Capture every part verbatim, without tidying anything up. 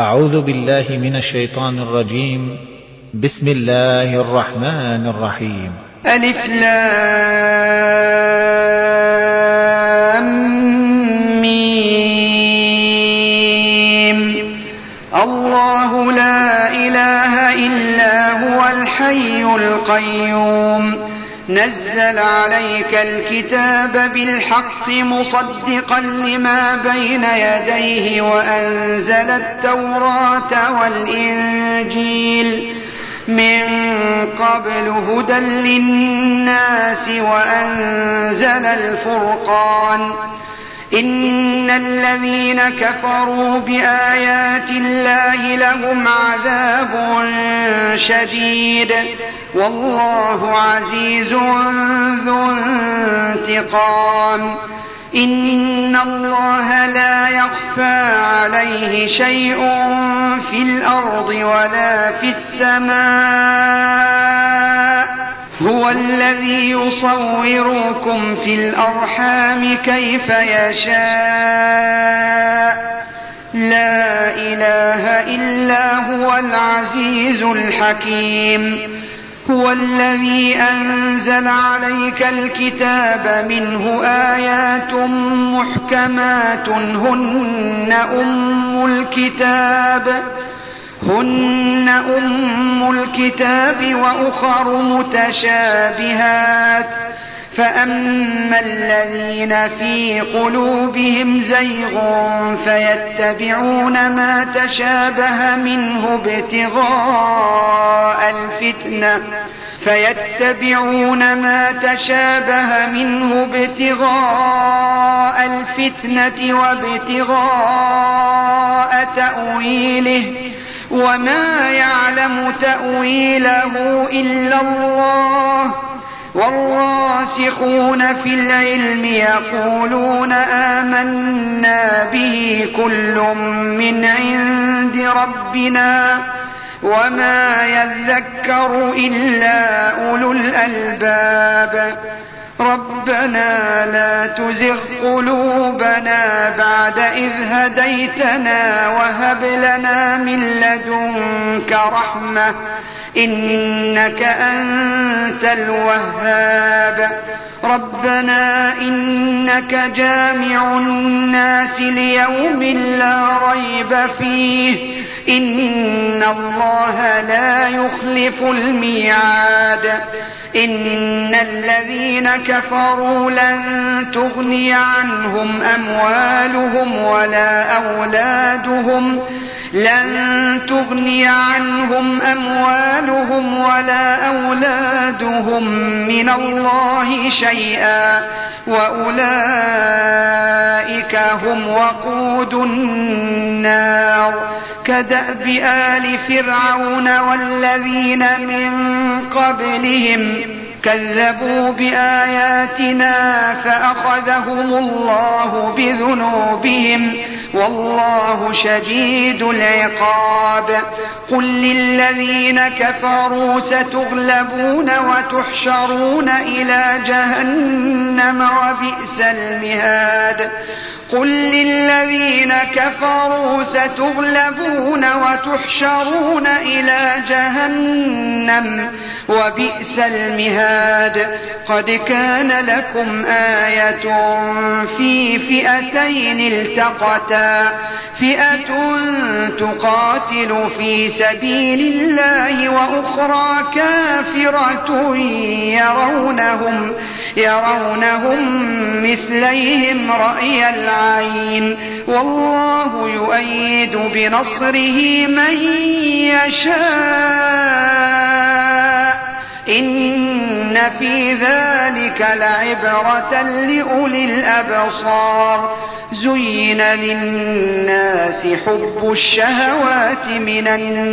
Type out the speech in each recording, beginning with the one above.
أعوذ بالله من الشيطان الرجيم. بسم الله الرحمن الرحيم. ألف لام ميم. الله لا إله إلا هو الحي القيوم نزل عليك الكتاب بالحق مصدقا لما بين يديه وأنزل التوراة والإنجيل من قبل هدى للناس وأنزل الفرقان إن الذين كفروا بآيات الله لهم عذاب شديد والله عزيز ذو انتقام. إن الله لا يخفى عليه شيء في الأرض ولا في السماء هو الذي يصوركم في الأرحام كيف يشاء لا إله إلا هو العزيز الحكيم. هو الذي أنزل عليك الكتاب منه آيات محكمات هن أم الكتاب هن أم الكتاب وأخر متشابهات فأما الذين في قلوبهم زيغ فيتبعون ما تشابه منه ابتغاء الفتنة فيتبعون ما تشابه منه ابتغاء الفتنة وابتغاء تأويله وما يعلم تأويله إلا الله والراسخون في العلم يقولون آمنا به كل من عند ربنا وما يذكر إلا أولو الألباب. ربنا لا تزغ قلوبنا بعد إذ هديتنا وهب لنا من لدنك رحمة إنك أنت الوهاب. ربنا إنك جامع الناس ليوم لا ريب فيه إن الله لا يخلف الميعاد. إن الذين كفروا لن تغني عنهم أموالهم ولا أولادهم لن تغني عنهم أموالهم ولا أولادهم من الله شيئا وأولئك هم وقود النار كدأب آل فرعون والذين من قبلهم كذبوا بآياتنا فأخذهم الله بذنوبهم والله شديد العقاب. قل للذين كفروا ستغلبون وتحشرون إلى جهنم وبئس المهاد. قل للذين كفروا ستغلبون وتحشرون إلى جهنم وبئس المهاد. قد كان لكم آية في فئتين التقتا فئة تقاتل في سبيل الله وأخرى كافرة يرونهم يرونهم مثليهم رأي العين والله يؤيد بنصره من يشاء إن في ذلك لعبرة لأولي الأبصار. زين للناس حب الشهوات من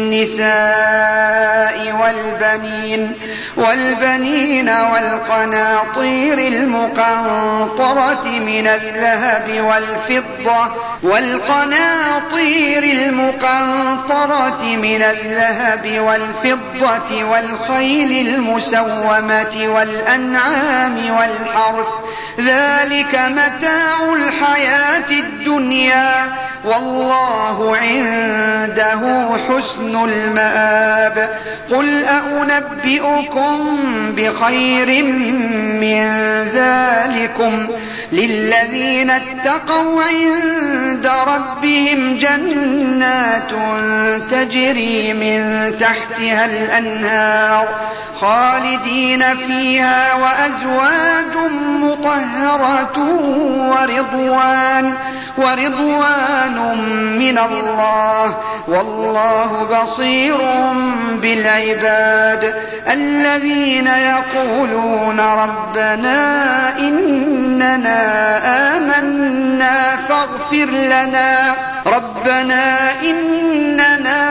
النساء والبنين والبنين والقناطير المقنطرة من الذهب والفضة والقناطير المقنطرة من الذهب والفضة والخيل المسومة والأنعام والحرث ذلك متاع الحياة الدنيا والله عنده عنده حسن المآب. قل أنبئكم بخير من ذلكم للذين اتقوا عند ربهم جنات تجري من تحتها الأنهار خالدين فيها وأزواج مطهرة ورضوان ورضوان من الله والله بصير بالعباد. الذين يقولون ربنا إننا آمنا فاغفر لنا ربنا إننا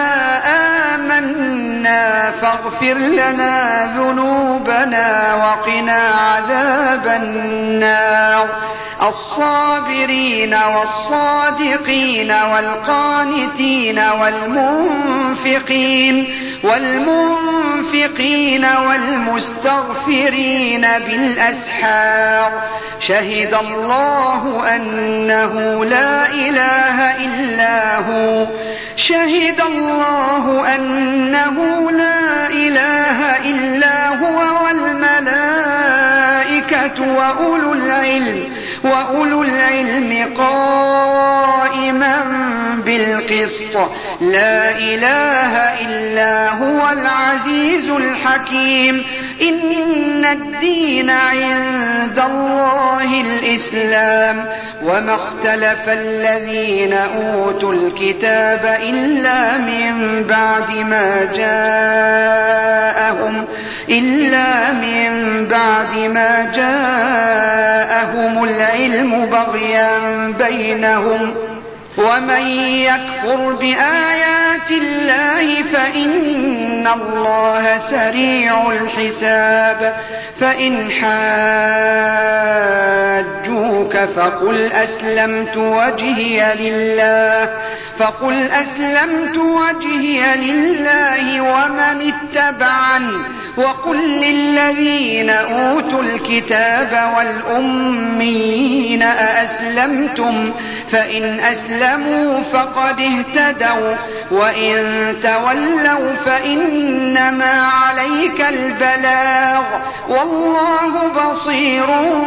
آمنا فاغفر لنا ذنوبنا وقنا عذاب النار. الصابرين والصادقين والقانتين والمنفقين والمنفقين والمستغفرين بالأسحار. شهد الله أنه لا إله إلا هو شهد الله أنه لا إله إلا هو والملائكة وأولو العلم وأولو العلم قائما بالقسط. لا إله إلا هو العزيز الحكيم. إن الدين عند الله الإسلام وما اختلف الذين أوتوا الكتاب إلا من بعد ما جاءهم إلا من بعد ما جاءهم العلم بغيا بينهم. ومن يكفر بآيات الله فإن الله سريع الحساب. فإن حاجوك فقل أسلمت وجهي لله فقل أسلمت وجهي لله ومن اتبعني وقل للذين أوتوا الكتاب والأميين أأسلمتم فإن أسلموا فقد اهتدوا وإن تولوا فإنما عليك البلاغ والله بصير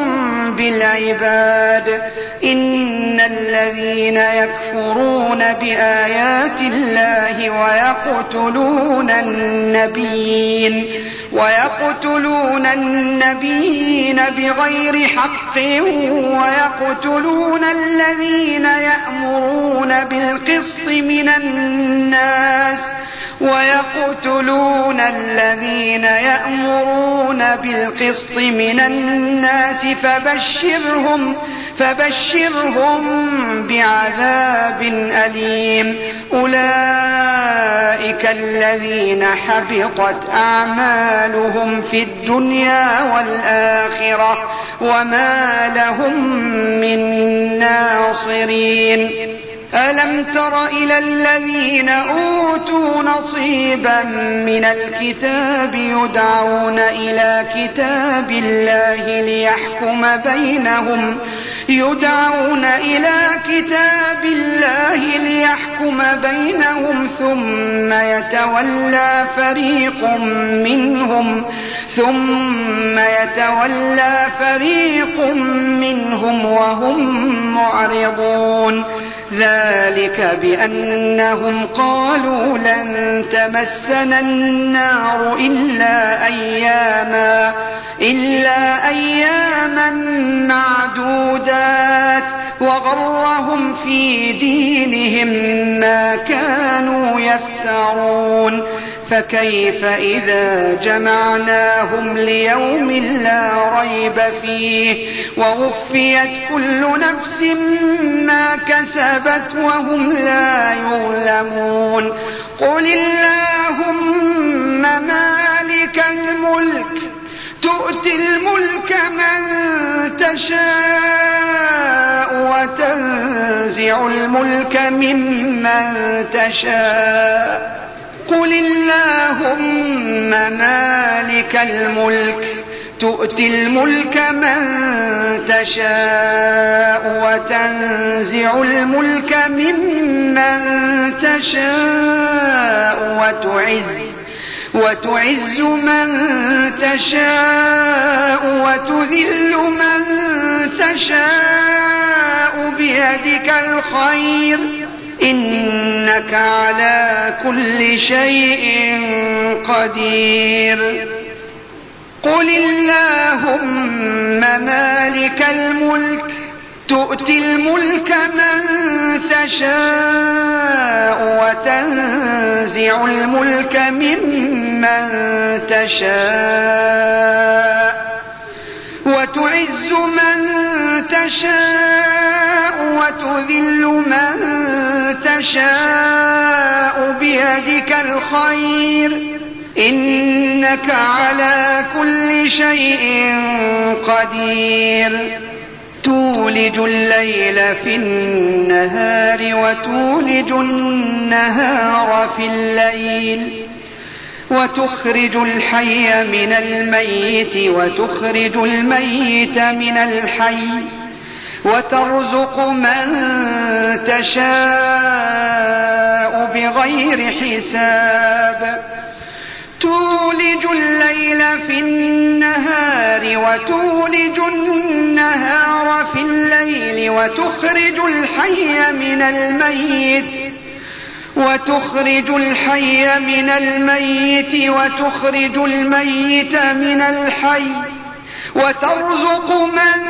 بالعباد. إن الذين يكفرون بآيات الله ويقتلون النبيين ويقتلون النبيين بغير حق ويقتلون الذين يأمرون بالقسط من الناس ويقتلون الذين يأمرون بالقسط من الناس فبشرهم فبشرهم بعذاب أليم. أولئك الذين حبطت أعمالهم في الدنيا والآخرة وما لهم من ناصرين. ألم تر إلى الذين أوتوا نصيبا من الكتاب يدعون إلى كتاب الله ليحكم بينهم يدعون إلى كتاب الله ليحكم بينهم ثم يتولى فريق منهم ثم يتولى فريق منهم وهم معرضون. ذلك بأنهم قالوا لن تمسنا النار إلا أياما إلا أياما معدودات وغرهم في دينهم ما كانوا يفترون. فكيف إذا جمعناهم ليوم لا ريب فيه ووفيت كل نفس ما كسبت وهم لا يظلمون. قل اللهم مالك الملك تؤتي الملك من تشاء وتنزع الملك ممن تشاء. قل اللهم مالك الملك تؤتي الملك من تشاء وتنزع الملك ممن تشاء وتعز وتعز من تشاء وتذل من تشاء بيدك الخير إنك على كل شيء قدير قل اللهم مالك الملك تؤتي الملك من تشاء وتنزع الملك ممن تشاء وتعز من تشاء وتذل من تشاء بيدك الخير إنك على كل شيء قدير تولج الليل في النهار وتولج النهار في الليل وتخرج الحي من الميت وتخرج الميت من الحي وترزق من تشاء بغير حساب تولج الليل في النهار وتولج النهار في الليل وتخرج الحي من الميت وتخرج الحي من الميت وتخرج الميت من الحي وترزق من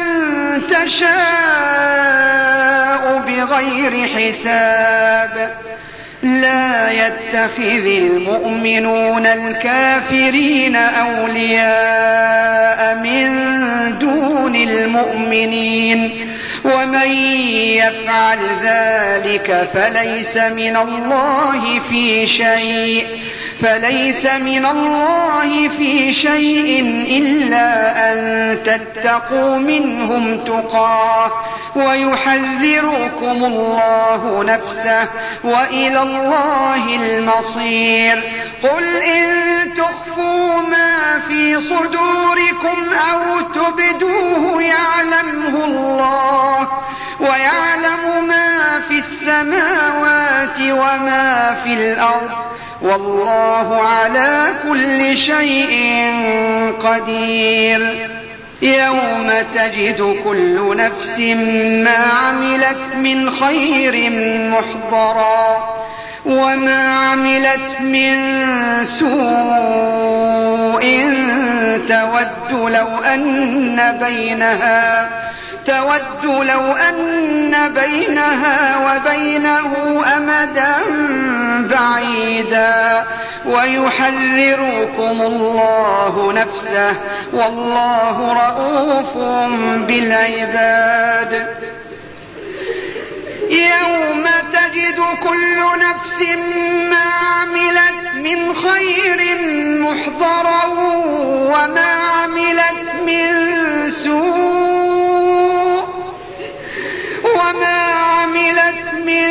تشاء بغير حساب لا يتخذ المؤمنون الكافرين أولياء من دون المؤمنين ومن يفعل ذلك فليس من الله في شيء فليس من الله في شيء إلا أن تتقوا منهم تقاه ويحذركم الله نفسه وإلى الله المصير قل إن تخفوا ما في صدوركم أو تبدوه يعلمه الله ويعلم ما في السماوات وما في الأرض والله على كل شيء قدير يوم تجد كل نفس ما عملت من خير محضرا وما عملت من سوء تود لو أن بينها تود لو أن بينها وبينه أمدا بعيدا ويحذركم الله نفسه والله رءوف بالعباد يوم تجد كل نفس ما عملت من خير محضرا وما عملت من سوء وما عملت من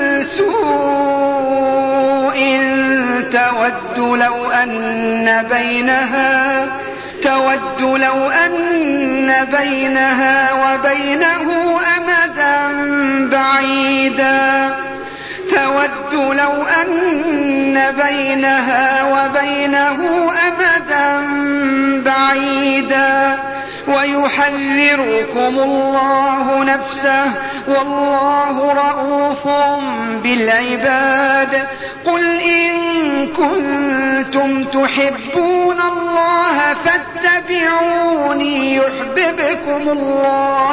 سوء تود لو أن بينها تود لو أن بينها وبينه أمدا بعيدا تود لو أن بينها وبينه أمدا بعيدا ويحذركم الله نفسه والله رءوف بالعباد قل إن كنتم تحبون الله فاتبعوني يحببكم الله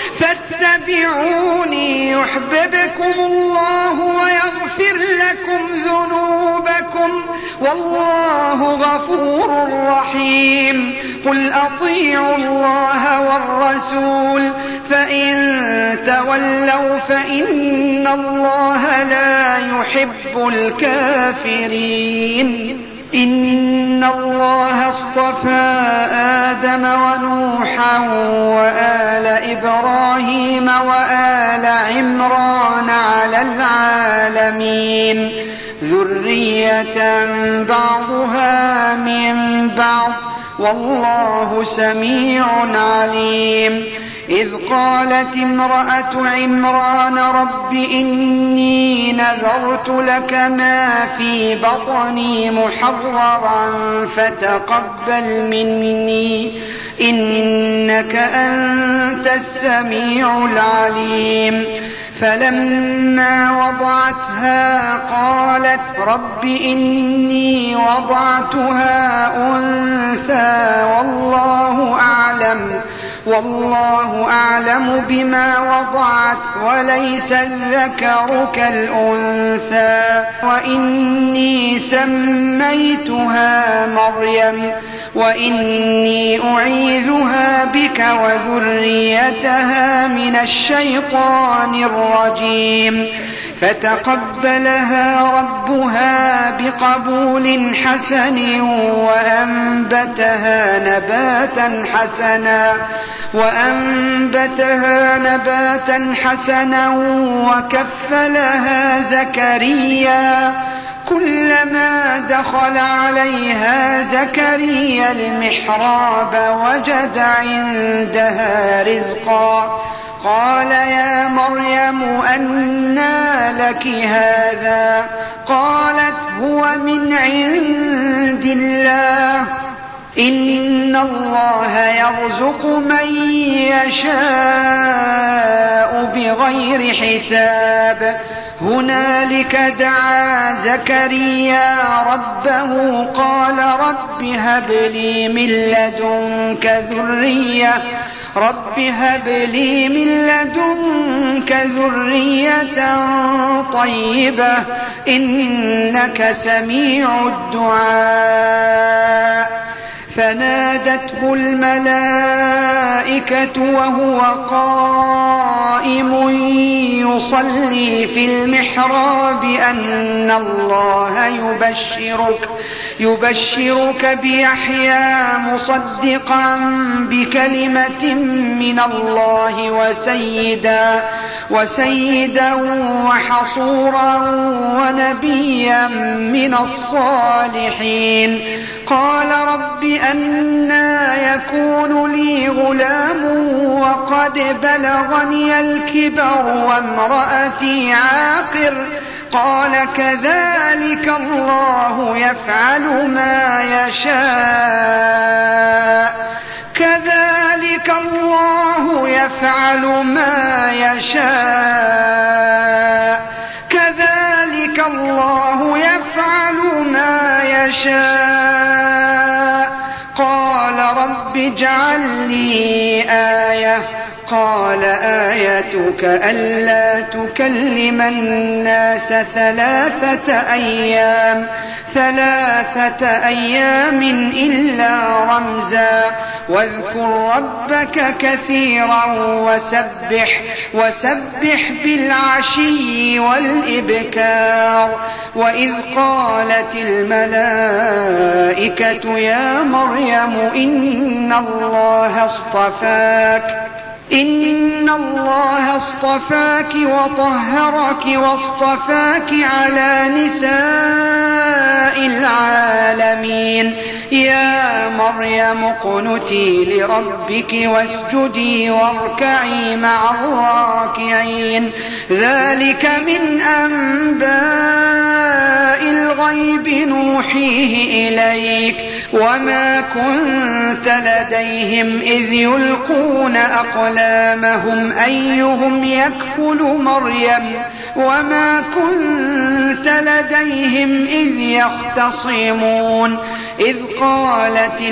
فاتبعوني يحببكم الله ويغفر لكم ذنوبكم والله غفور رحيم قل أطيعوا الله والرسول فإن تولوا فإن الله لا يحب الكافرين إن الله اصطفى آدم ونوحا وآل إبراهيم وآل عمران على العالمين ذرية بعضها من بعض والله سميع عليم. إذ قالت امرأة عمران رب إني نذرت لك ما في بطني محررا فتقبل مني إنك أنت السميع العليم. فلما وضعتها قالت رب إني وضعتها أنثى والله أعلم والله أعلم بما وضعت وليس الذكر كالأنثى وإني سميتها مريم وإني أعيذها بك وذريتها من الشيطان الرجيم. فتقبلها ربها بقبول حسن وأنبتها نباتا حسنا وأنبتها نباتا حسنا وكفلها زكريا. كلما دخل عليها زكريا المحراب وجد عندها رزقا قال يا مريم أنى لك هذا قالت هو من عند الله إن الله يرزق من يشاء بغير حساب. هنالك دعا زكريا ربه قال رب هب لي من لدنك ذرية رب هب لي من لدنك ذرية طيبة إنك سميع الدعاء. فنادته الملائكة وهو قائم يصلي في المحراب أن الله يبشرك يبشرك بيحيى مصدقا بكلمة من الله وسيدا وسيدا وحصورا ونبيا من الصالحين. قال رب أنى يكون لي غلام وقد بلغني الكبر وامرأتي عاقر قال كذلك الله يفعل ما يشاء كذلك الله يفعل ما يشاء كذلك الله يفعل ما يشاء. قال رب اجعل لي آية قال آيتك ألا تكلم الناس ثلاثة أيام ثلاثة أيام إلا رمزا واذكر ربك كثيرا وسبح وسبح بالعشي والإبكار. وإذ قالت الملائكة يا مريم إن الله اصطفاك إن الله اصطفاك وطهرك واصطفاك على نساء العالمين. يا مريم اقنتي لربك واسجدي واركعي مع الراكعين. ذلك من أنباء الغيب نوحيه إليك وما كنت لديهم إذ يلقون أقلامهم أيهم يكفل مريم وما كنت لديهم إذ يختصمون. إذ قالت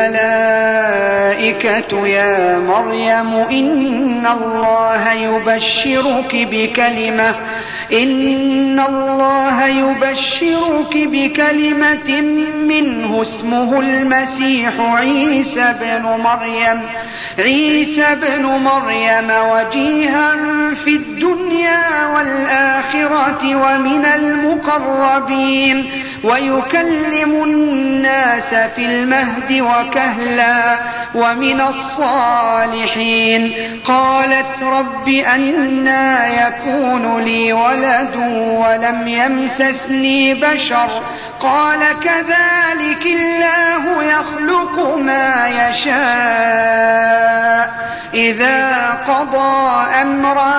الملائكة يا مريم إن الله يبشرك بكلمة إن الله يبشرك بكلمة منه اسمه المسيح عيسى بن مريم عيسى بن مريم وجيها في الدنيا والآخرة ومن المقربين ويكلم الناس في المهد وكهلا ومن الصالحين. قالت رب أنى يكون لي ولد ولم يمسسني بشر قال كذلك الله يخلق ما يشاء إذا قضى أمرا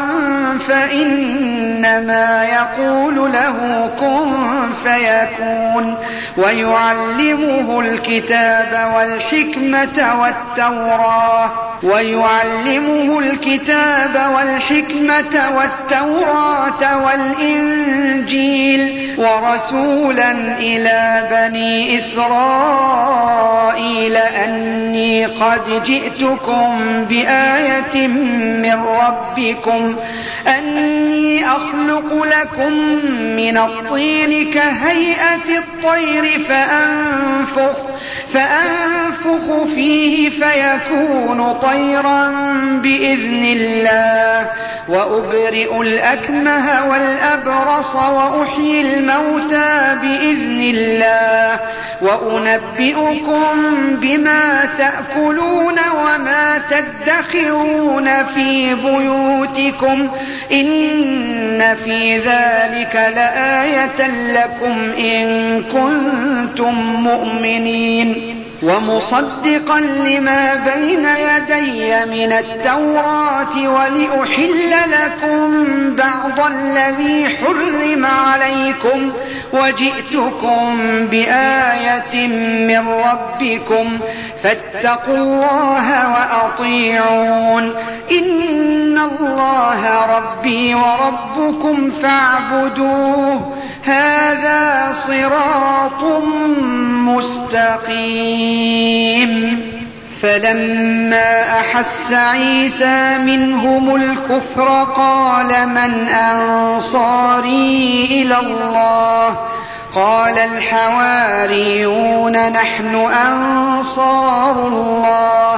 فإنما يقول له كن فيكون. ويعلمه الكتاب والحكمة والتوراة ويعلمه الكتاب والحكمة والتوراة والإنجيل ورسولا إلى بني إسرائيل أني قد جئتكم بآية من ربكم أني أخلق لكم من الطين كهيئة الطير فأنفخ فأنفخ فيه فيكون طيرا بإذن الله وأبرئ الأكمه والأبرص وأحيي الموتى بإذن الله وأنبئكم بما تأكلون وما تدخرون في بيوتكم إن في ذلك لآية لكم إن كنتم مؤمنين. ومصدقا لما بين يدي من التوراة ولأحل لكم بعض الذي حرم عليكم وجئتكم بآية من ربكم فاتقوا الله وأطيعون إن الله ربي وربكم فاعبدوه هذا صراط مستقيم. فلما أحس عيسى منهم الكفر قال من أنصاري إلى الله قال الحواريون نحن أنصار الله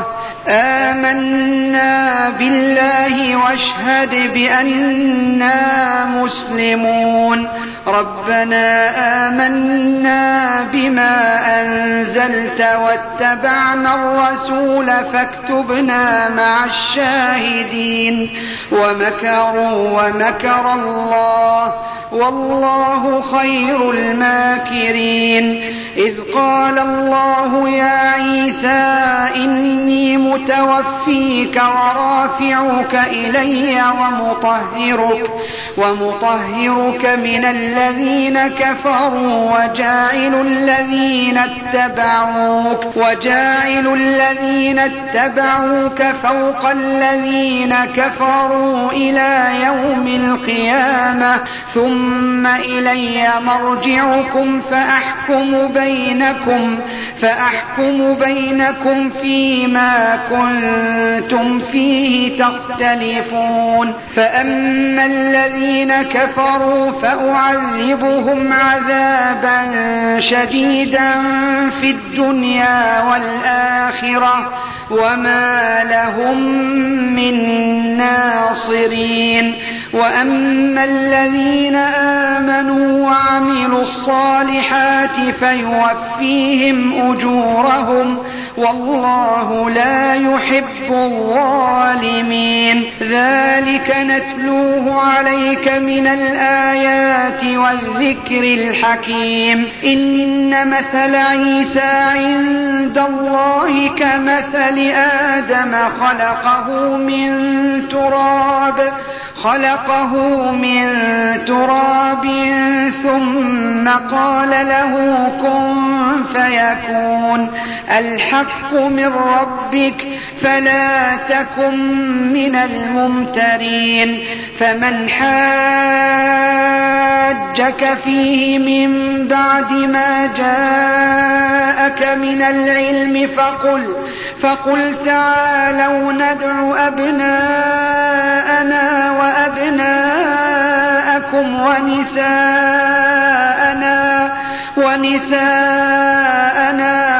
آمنا بالله واشهد بأننا مسلمون. ربنا آمنا بما أنزلت واتبعنا الرسول فاكتبنا مع الشاهدين. ومكروا ومكر الله والله خير الماكرين. إذ قال الله يا عيسى إني متوفيك ورافعك إلي ومطهرك ومطهرك من الذين كفروا وجاعل الذين اتبعوك وجاعل الذين اتبعوك فوق الذين كفروا إلى يوم القيامة ثم إلي مرجعكم فأحكم بينكم فأحكم بينكم فيما كنتم فيه تختلفون. فأما الذين كفروا فأعذبهم عذابا شديدا في الدنيا والآخرة وما لهم من ناصرين. وأما الذين آمنوا وعملوا الصالحات فيوفيهم أجورهم والله لا يحب الظالمين. ذلك نتلوه عليك من الآيات والذكر الحكيم. إن مثل عيسى عند الله كمثل آدم خلقه من تراب خلقه من تراب ثم قال له كن فيكون. الحق من ربك فلا تكن من الممترين. فمن حاجك فيه من بعد ما جاءك من العلم فقل فقل تعالوا ندع أبناءنا وأبناءكم ونساءنا ونساءنا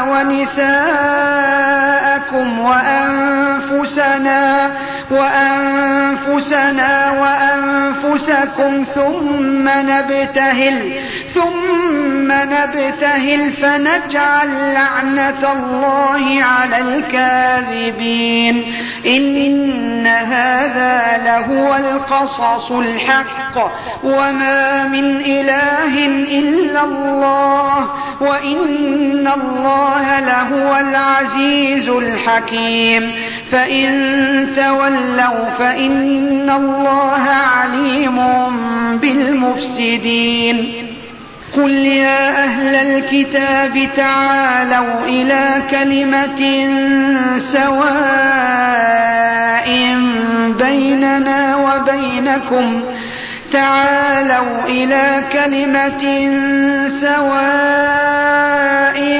ونساءكم وأنفسنا وأنفسنا وأنفسكم ثم نبتهل ثم نبتهل فنجعل لعنة الله على الكاذبين إن هذا لهو القصص الحق وما من إله إلا الله وإن الله لهو العزيز الحكيم فإن تولوا فإن الله عليم بالمفسدين قل يا أهل الكتاب تعالوا إلى كلمة سواء بيننا وبينكم تعالوا إلى كلمة سواء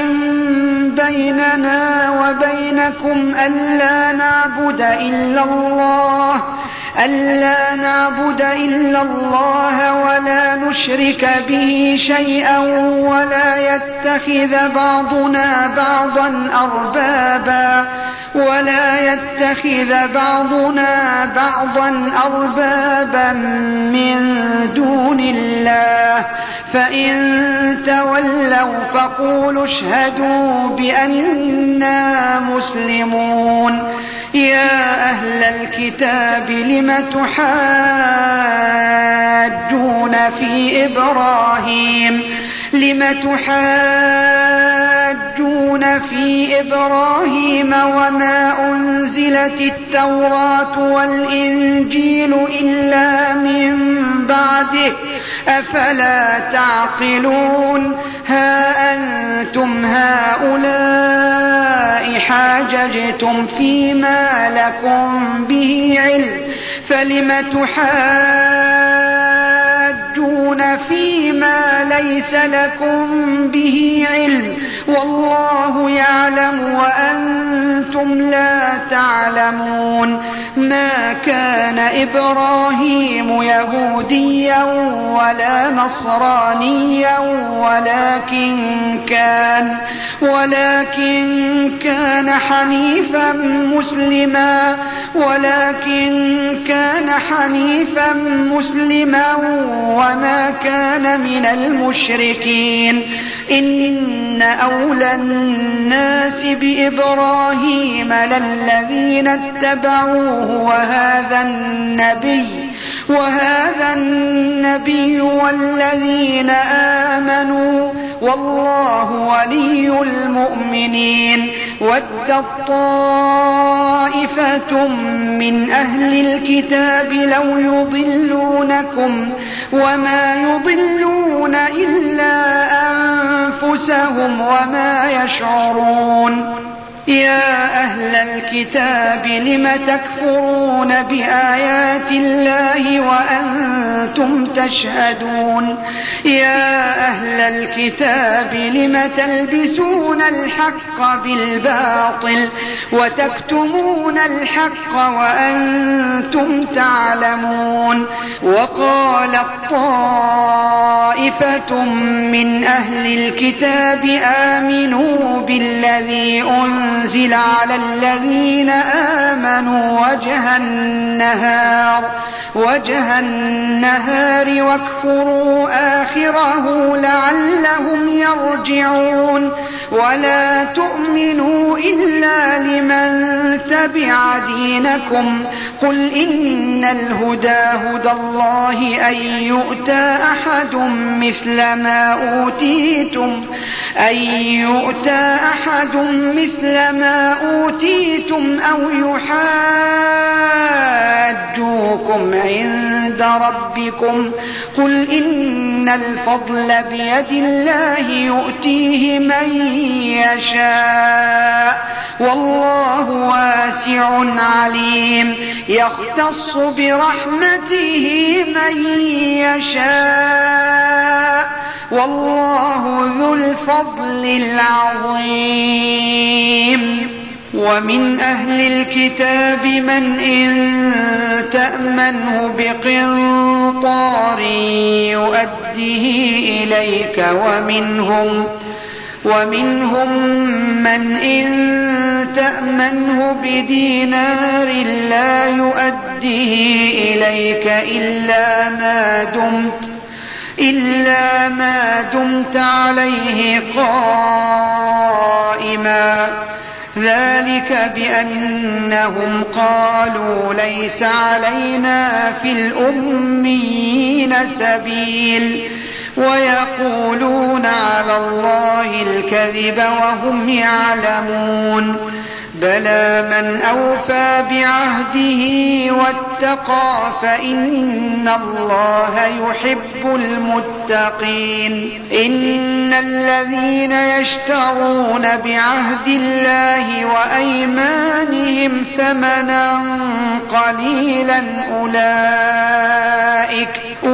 بيننا وبينكم ألا نعبد إلا الله ألا نعبد إلا الله ولا نشرك به شيئا ولا يتخذ بعضنا بعضا أربابا ولا يتخذ بعضنا بعضا أربابا من دون الله فإن تولوا فقولوا اشهدوا بأننا مسلمون يا أهل الكتاب لم تحاجون في إبراهيم لم تحاجون في إبراهيم وما أنزلت التوراة والإنجيل إلا من بعده أفلا تعقلون ها أنتم هؤلاء حاججتم فيما لكم به علم فلم تحاجون فيما ليس لكم به علم والله يعلم وأنتم لا تعلمون ما كان إبراهيم يهوديا ولا نصرانيا ولكن كان ولكن كان حنيفا مسلما ولكن كان حنيفا مسلما وما كان من المشركين إن أولى الناس بإبراهيم للذين اتبعوه وهذا النبي وهذا النبي والذين آمنوا والله ولي المؤمنين ودت طائفة من أهل الكتاب لو يضلونكم وما يضلون إلا أنفسهم وما يشعرون يا أهل الكتاب لم تكفرون بآيات الله وأنتم تشهدون يا أهل الكتاب لم تلبسون الحق بالباطل وتكتمون الحق وأنتم تعلمون وقالت طائفة من أهل الكتاب آمنوا بالذي أنزل على الذين آمنوا وجه النهار وجه النهار واكفروا آخره لعلهم يرجعون ولا تؤمنوا إلا لمن تبع دينكم قل إن الهدى هدى الله أن يؤتى أحد مثل ما أوتيتم أن يؤتى أحد مثل ما أوتيتم أو يحاجوكم عند ربكم قل إن الفضل بيد الله يؤتيه من يشاء والله واسع عليم يختص برحمته من يشاء والله ذو الفضل العظيم ومن أهل الكتاب من إن تأمنه بقنطار يؤديه إليك ومنهم ومنهم من إن تأمنه بدينار لا يؤديه إليك إلا ما دمت إلا ما دمت عليه قائما ذلك بأنهم قالوا ليس علينا في الأميين سبيل ويقولون على الله الكذب وهم يعلمون بلى من أوفى بعهده واتقى فإن الله يحب المتقين إن الذين يشترون بعهد الله وأيمانهم ثمنا قليلا أولئك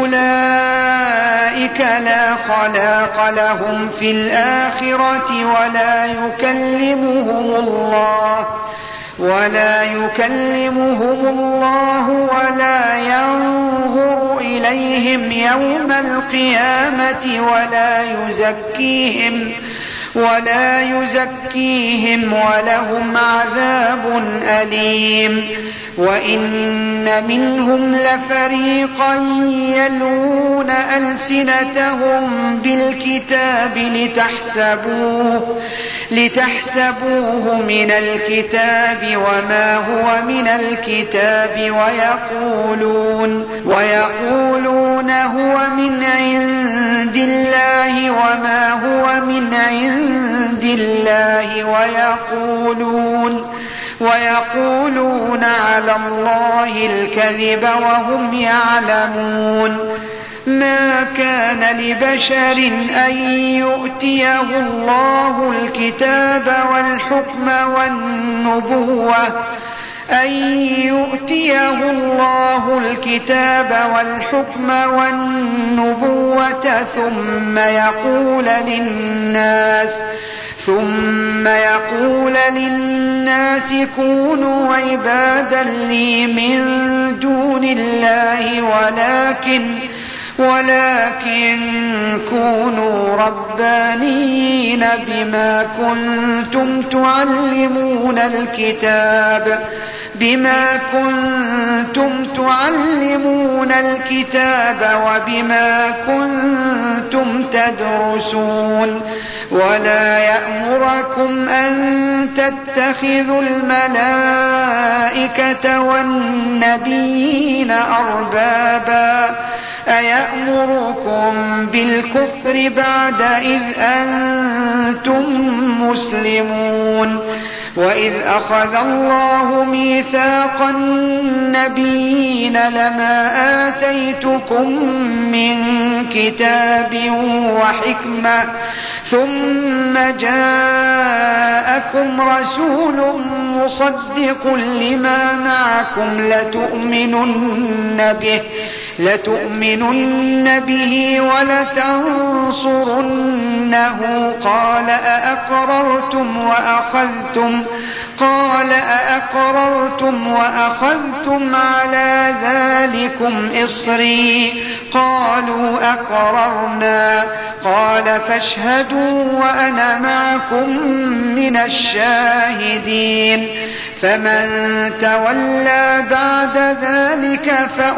أولئك لا خلاق لهم في الآخرة ولا يكلمهم الله ولا يكلمهم الله ولا ينظر إليهم يوم القيامة ولا يزكيهم ولا يزكيهم ولهم عذاب أليم وإن منهم لفريقا يلوون ألسنتهم بالكتاب لتحسبوه لتحسبوه من الكتاب وما هو من الكتاب ويقولون ويقولون هو من عند الله وما هو من عند الله ويقولون ويقولون على الله الكذب وهم يعلمون ما كان لبشر أن يؤتيه الله الكتاب والحكم والنبوة أن يؤتيه الله الكتاب والحكم والنبوة ثم يقول للناس ثم يقول للناس كونوا عبادا لي من دون الله ولكن ولكن كونوا ربانيين بما كنتم تعلمون الكتاب بما كنتم تعلمون الكتاب وبما كنتم تدرسون ولا يأمركم أن تتخذوا الملائكة والنبيين أربابا أيأمركم بالكفر بعد إذ أنتم مسلمون وإذ أخذ الله ميثاق النبيين لما آتيتكم من كتاب وحكمة ثم جاءكم رسول مصدق لما معكم لتؤمنن به لتؤمنن به ولتنصرنه قال أأقررتم وأخذتم قال أأقررتم وأخذتم على ذلكم إصري قالوا أقررنا قال فاشهدوا وأنا معكم من الشاهدين فمن تولى بعد ذلك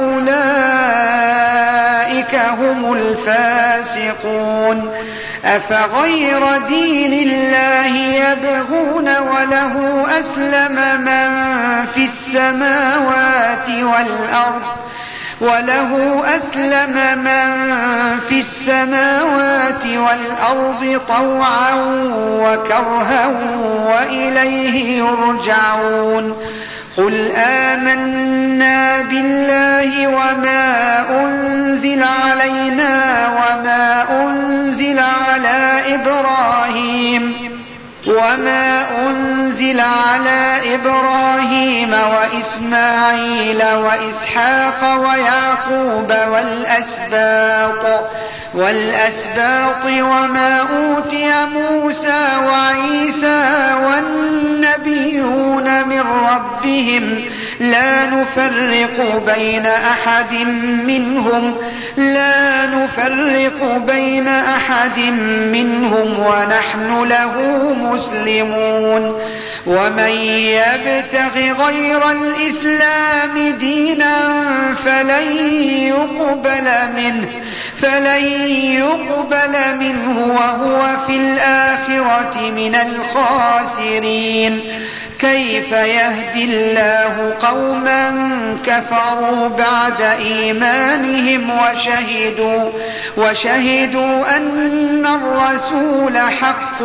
فأولئك هم الفاسقون أفغير دين الله يبغون وله أسلم من في السماوات والأرض وله أسلم من في السماوات والأرض طوعا وكرها وإليه يرجعون قل آمنا بالله وما أنزل علينا وما أنزل على إبراهيم وما أنزل على إبراهيم وإسماعيل وإسحاق ويعقوب والأسباط والأسباط وما أوتي موسى وعيسى والنبيون من ربهم لا نفرق بين أحد منهم لا نفرق بين أحد منهم ونحن له مسلمون ومن يبتغ غير الإسلام دينا فلن يقبل منه فلن يقبل منه وهو في الآخرة من الخاسرين. كيف يهدي الله قوما كفروا بعد إيمانهم وشهدوا, وشهدوا أن الرسول حق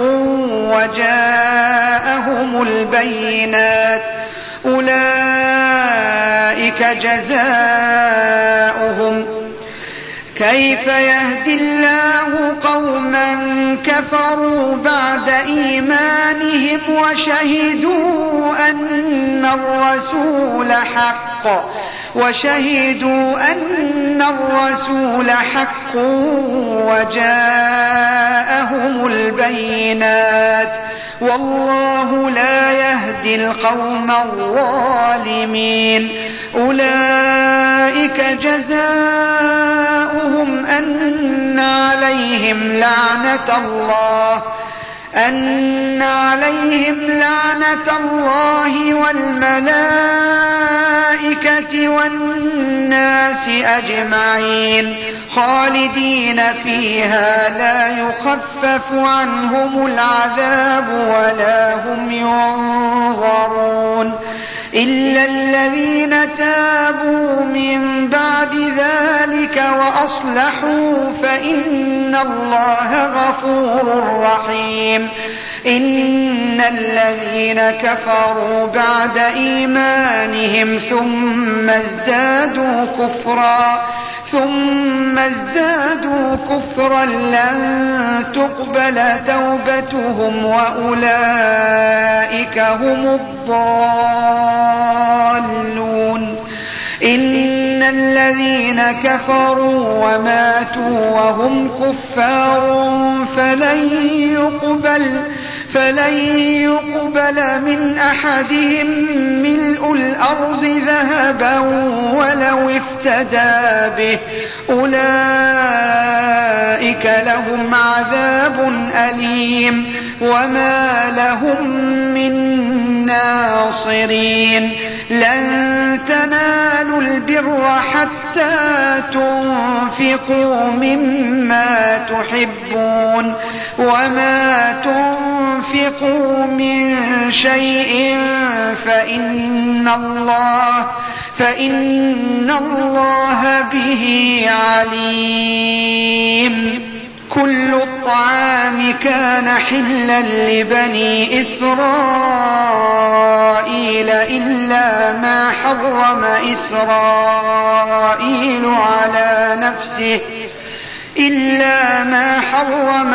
وجاءهم البينات. أولئك جزاؤهم كيف يهدي الله قوما كفروا بعد إيمانهم وشهدوا أن الرسول حق وشهدوا أن الرسول حق وجاءهم البينات. والله لا يهدي القوم الظالمين. أولئك جزاؤهم أن عليهم لعنة الله أن عليهم لعنة الله والملائكة والناس أجمعين خالدين فيها لا يخفف عنهم العذاب ولا هم ينظرون إلا الذين تابوا من بعد ذلك وأصلحوا فإن الله غفور رحيم. إن الذين كفروا بعد إيمانهم ثم ازدادوا كفرا ثم ازدادوا كفرا لن تقبل توبتهم وأولئك هم الضالون. إن الذين كفروا وماتوا وهم كفار فلن يقبل فلن يقبل من أحدهم ملء الأرض ذهبا ولو افتدى به. أولئك لهم عذاب أليم وما لهم من ناصرين. لن تنالوا البر حتى تنفقوا مما تحبون وما تنفقوا من شيء فإن الله فإن الله به عليم. كل الطعام كان حلا لبني إسرائيل إلا ما حرم إسرائيل على نفسه إلا ما حرم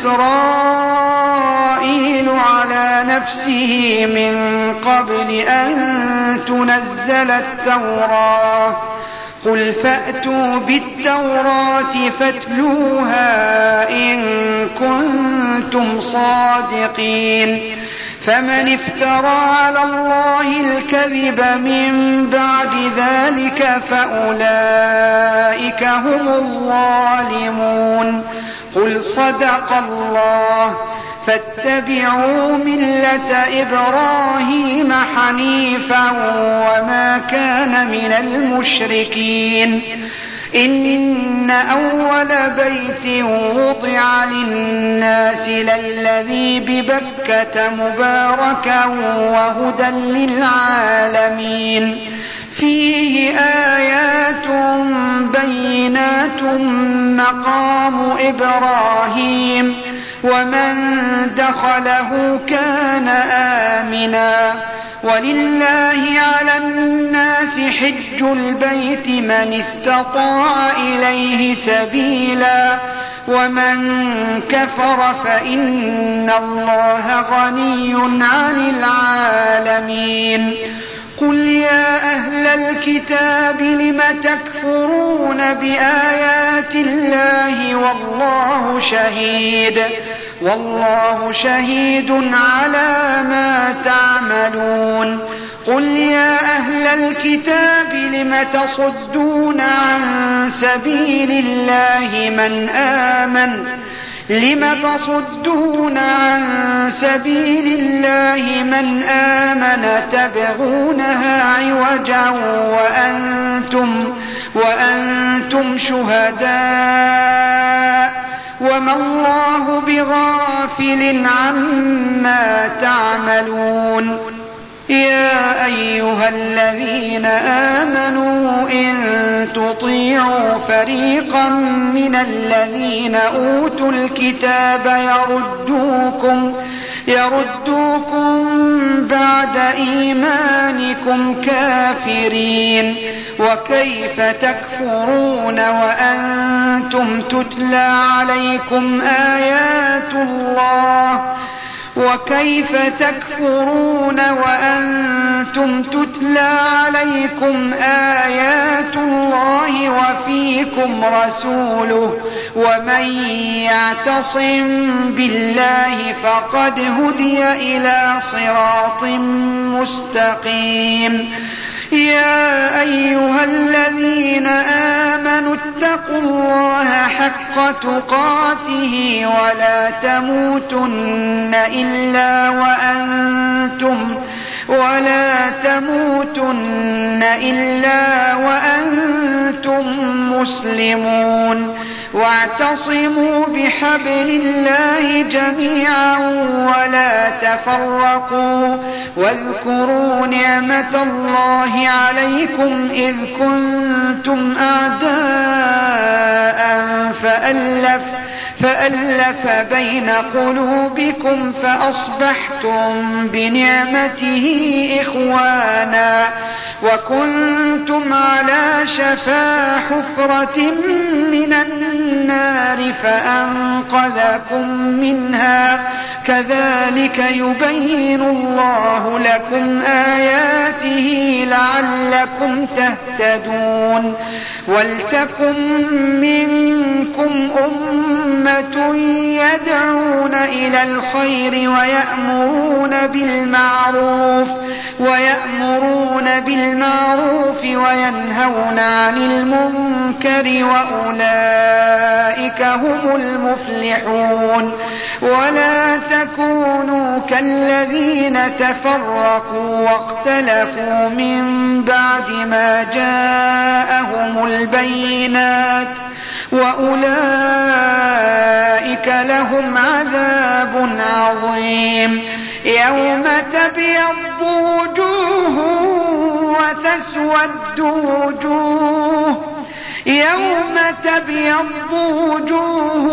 إسرائيل على نفسه من قبل أن تنزل التوراة. قل فأتوا بالتوراة فاتلوها إن كنتم صادقين. فمن افترى على الله الكذب من بعد ذلك فأولئك هم الظالمون. قل صدق الله فاتبعوا ملة إبراهيم حنيفا وما كان من المشركين. إن أول بيت وضع للناس للذي ببكة مباركا وهدى للعالمين فيه آيات بينات مقام إبراهيم ومن دخله كان آمنا ولله على الناس حج البيت من استطاع إليه سبيلا ومن كفر فإن الله غني عن العالمين. قل يا أهل الكتاب لم تكفرون بآيات الله والله شهيد والله شهيد على ما تعملون. قل يا أهل الكتاب لم تصدون عن سبيل الله من آمن لم تصدون عن سبيل الله من آمن تبغونها عوجا وأنتم وأنتم شهداء وما الله بغافل عما تعملون. يا أيها الذين آمنوا إن تطيعوا فريقا من الذين أوتوا الكتاب يردوكم يردوكم بعد إيمانكم كافرين وكيف تكفرون وأنتم تتلى عليكم آيات الله وكيف تكفرون وأنتم تتلى عليكم آيات الله وفيكم رسوله ومن يعتصم بالله فقد هدي إلى صراط مستقيم. يا أيها الذين آمنوا اتقوا الله حق تقاته ولا تموتن إلا وأنتم ولا تموتن إلا وأنتم مسلمون واعتصموا بحبل الله جميعا ولا تفرقوا واذكروا نعمة الله عليكم إذ كنتم أعداء فألف فألف بين قلوبكم فأصبحتم بنعمته إخوانا وكنتم على شفا حفرة من النار فأنقذكم منها كذلك يبين الله لكم آياته لعلكم تهتدون. ولتكن منكم أمة يدعون إلى الخير ويأمرون بالمعروف ويأمرون بالمعروف وينهون عن المنكر وأولئك هم المفلحون. ولا تكونوا كالذين تفرقوا واختلفوا من بعد ما جاءهم البينات وأولئك لهم عذاب عظيم. يوم تبيض وجوه وتسود وجوه يوم تبيض وجوه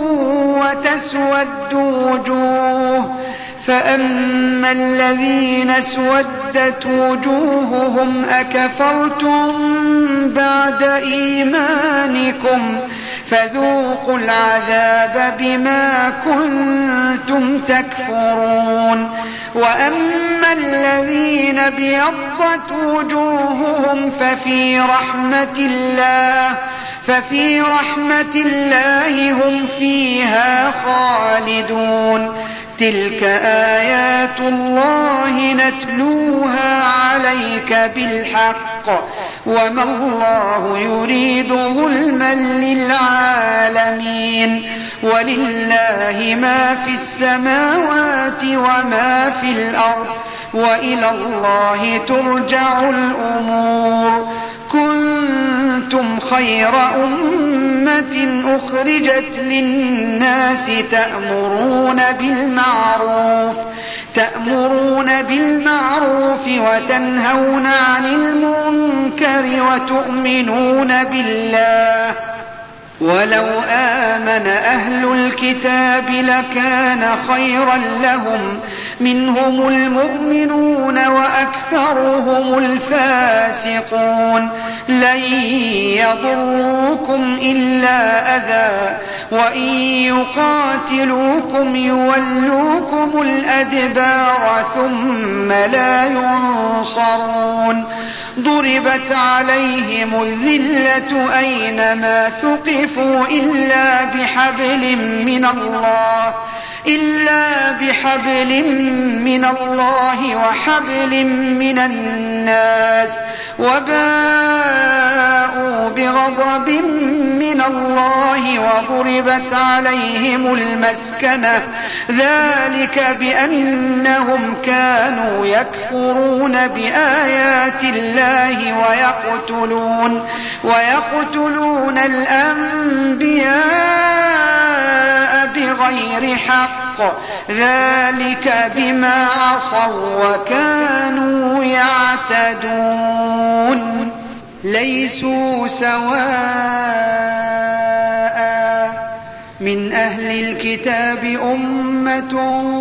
وتسود وجوه فأما الذين اسودت وجوههم أكفرتم بعد إيمانكم فذوقوا العذاب بما كنتم تكفرون. وأما الذين ابيضت وجوههم ففي رحمة الله ففي رحمة الله هم فيها خالدون. تلك آيات الله نتلوها عليك بالحق وما الله يريد ظلما للعالمين. ولله ما في السماوات وما في الأرض وإلى الله ترجع الأمور. كنتم خير أمة أخرجت للناس تأمرون بالمعروف تأمرون بالمعروف وتنهون عن المنكر وتؤمنون بالله. ولو آمن أهل الكتاب لكان خيرا لهم منهم المؤمنون وأكثرهم الفاسقون. لن يضروكم إلا أذى وإن يقاتلوكم يولوكم الأدبار ثم لا ينصرون. ضربت عليهم الذلة أينما ثقفوا إلا بحبل من الله إلا بحبل من الله وحبل من الناس وباءوا فباءوا بغضب من الله وضربت عليهم المسكنة ذلك بأنهم كانوا يكفرون بآيات الله ويقتلون, ويقتلون الأنبياء بغير حق ذلك بما عصوا وكانوا يعتدون. ليسوا سواء من أهل الكتاب أمة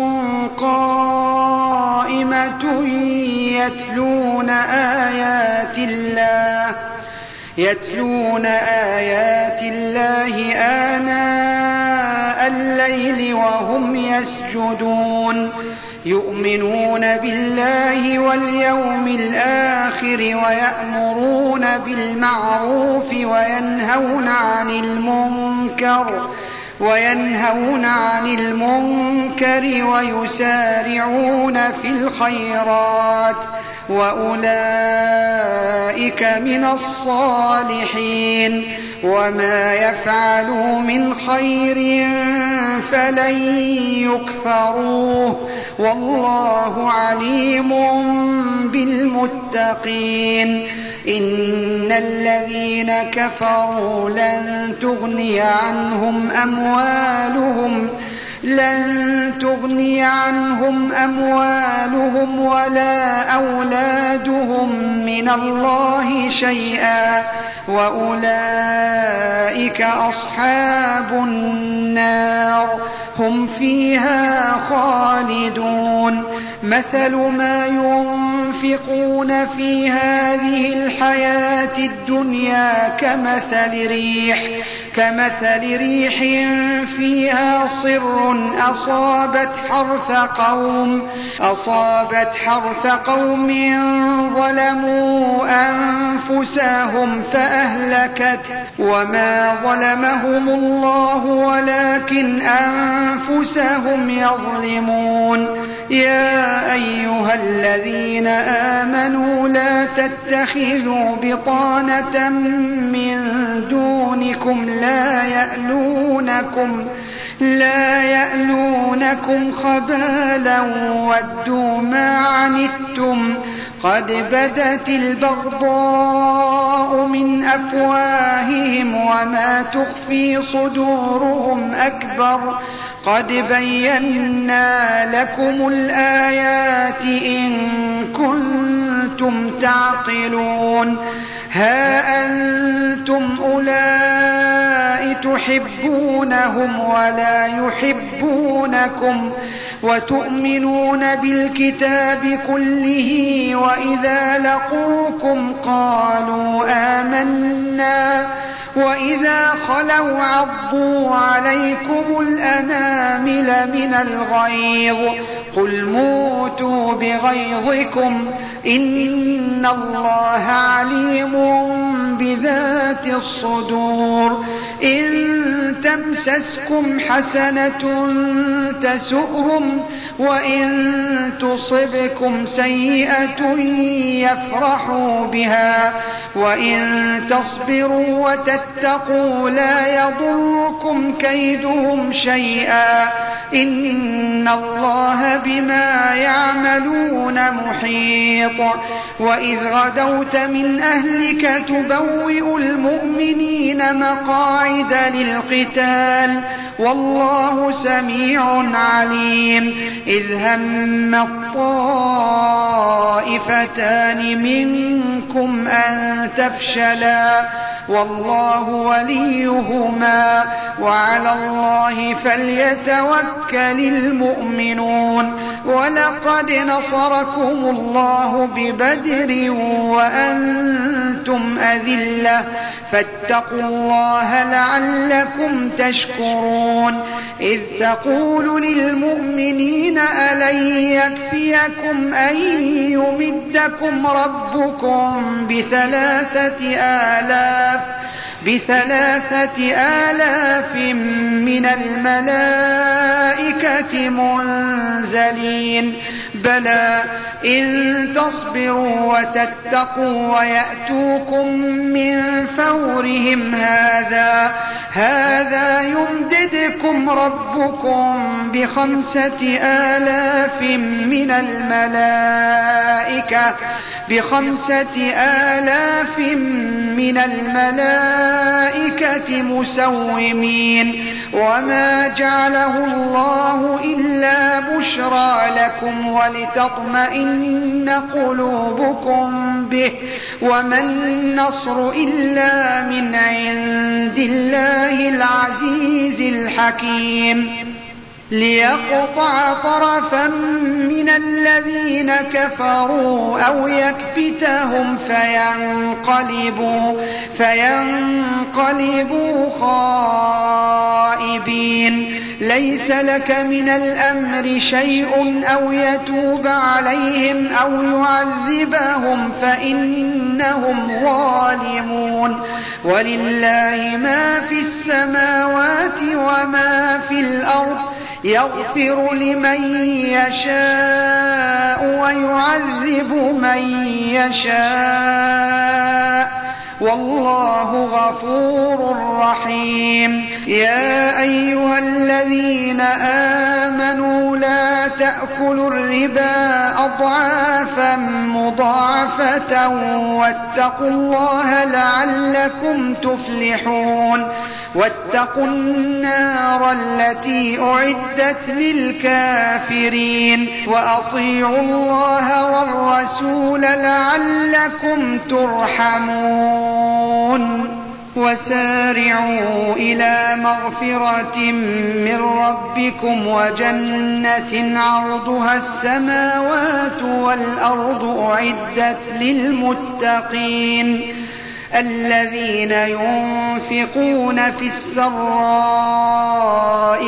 قائمة يتلون آيات الله يتلون آيات الله آناء الليل وهم يسجدون يؤمنون بالله واليوم الآخر ويأمرون بالمعروف وينهون عن المنكر وينهون عن المنكر ويسارعون في الخيرات وأولئك من الصالحين وما يفعلوا من خير فلن يكفروه والله عليم بالمتقين. إن الذين كفروا لن تغني عنهم أموالهم لن تغني عنهم أموالهم ولا أولادهم من الله شيئا وأولئك أصحاب النار هم فيها خالدون. مثل ما ينفقون في هذه الحياة الدنيا كمثل ريح كمثل ريح فيها صر أصابت حرث قوم أصابت حرث قوم ظلموا أنفسهم فأهلكته وما ظلمهم الله ولكن أنفسهم يظلمون. يا أيها الذين آمنوا لا تتخذوا بطانة من دونكم لا يألونكم لا يألونكم خبالا ودوا ما عنتم قد بدت البغضاء من أفواههم وما تخفي صدورهم أكبر قد بينا لكم الآيات إن كنتم تعقلون. ها أنتم أولئك تحبونهم ولا يحبونكم وتؤمنون بالكتاب كله وإذا لقوكم قالوا آمنا وإذا خلوا عضوا عليكم الأنامل من الغيظ قل موتوا بغيظكم إن الله عليم بذات الصدور. إن تمسسكم حسنة تسؤهم وإن تصبكم سيئة يفرحوا بها وإن تصبروا وتتقوا لا يضركم كيدهم شيئا إن الله بما يعملون محيط. وإذ غدوت من أهلك تبوئ المؤمنين مقاعد للقتال والله سميع عليم. إذ هم الطائفتان منكم أن تفشلا والله وليهما وعلى الله فليتوكل المؤمنون. ولقد نصركم الله ببدر وأنتم أذلة فاتقوا الله لعلكم تشكرون. إذ تقول للمؤمنين ألن يكفيكم أن يمدكم ربكم بثلاثة آلاف بثلاثة آلاف من الملائكة منزلين بلى إن تصبروا وتتقوا ويأتوكم من فورهم هذا هذا يمددكم ربكم بخمسة آلاف من الملائكة بخمسة آلاف من الملائكة مسومين وما جعله الله إلا بشرى لكم ولتطمئن قلوبكم به وما النصر إلا من عند الله العزيز الحكيم ليقطع طرفا من الذين كفروا أو يكبتهم فينقلبوا, فينقلبوا خائبين ليس لك من الأمر شيء أو يتوب عليهم أو يعذبهم فإنهم ظالمون ولله ما في السماوات وما في الأرض يغفر لمن يشاء ويعذب من يشاء والله غفور رحيم يا أيها الذين آمنوا لا تأكلوا الربا أضعافا مضاعفة واتقوا الله لعلكم تفلحون واتقوا النار التي أعدت للكافرين وأطيعوا الله والرسول لعلكم ترحمون وسارعوا إلى مغفرة من ربكم وجنة عرضها السماوات والأرض أعدت للمتقين الذين ينفقون في السراء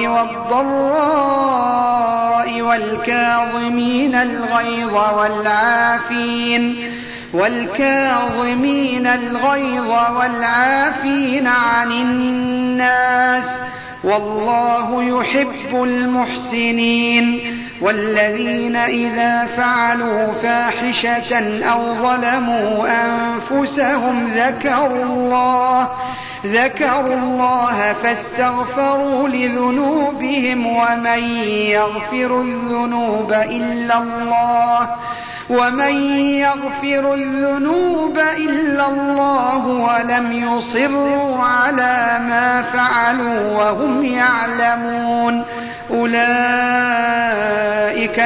والضراء والكاظمين الغيظ والعافين والكاظمين الغيظ والعافين عن الناس والله يحب المحسنين والذين إذا فعلوا فاحشة أو ظلموا أنفسهم ذكروا الله ذكروا الله فاستغفروا لذنوبهم ومن يغفر الذنوب إلا الله ومن يغفر الذنوب إلا الله ولم يصروا على ما فعلوا وهم يعلمون أولئك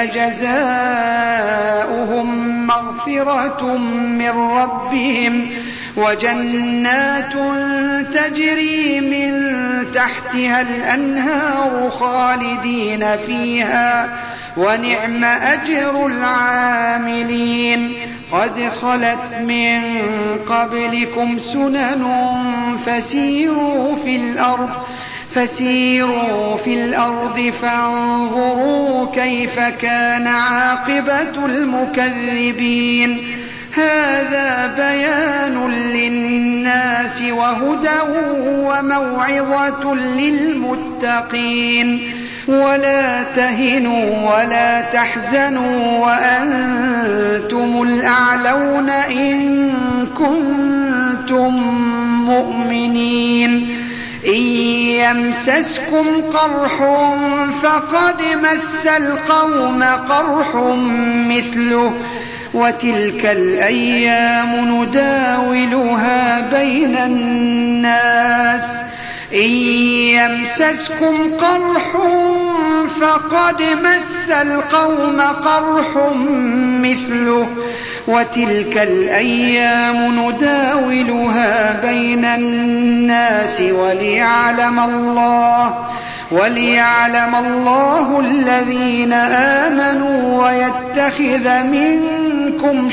جزاؤهم مغفرة من ربهم وجنات تجري من تحتها الأنهار خالدين فيها ونعم أجر العاملين قد خلت من قبلكم سنن فسيروا في الأرض فسيروا في الأرض فانظروا كيف كان عاقبة المكذبين هذا بيان للناس وهدى وموعظة للمتقين ولا تهنوا ولا تحزنوا وأنتم الأعلون إن كنتم مؤمنين إن يمسسكم قرح فقد مس القوم قرح مثله وتلك الأيام نداولها بين الناس إن يمسسكم قرح فقد مس القوم قرح مثله وتلك الأيام نداولها بين الناس وليعلم الله وليعلم الله الذين آمنوا ويتخذ منكم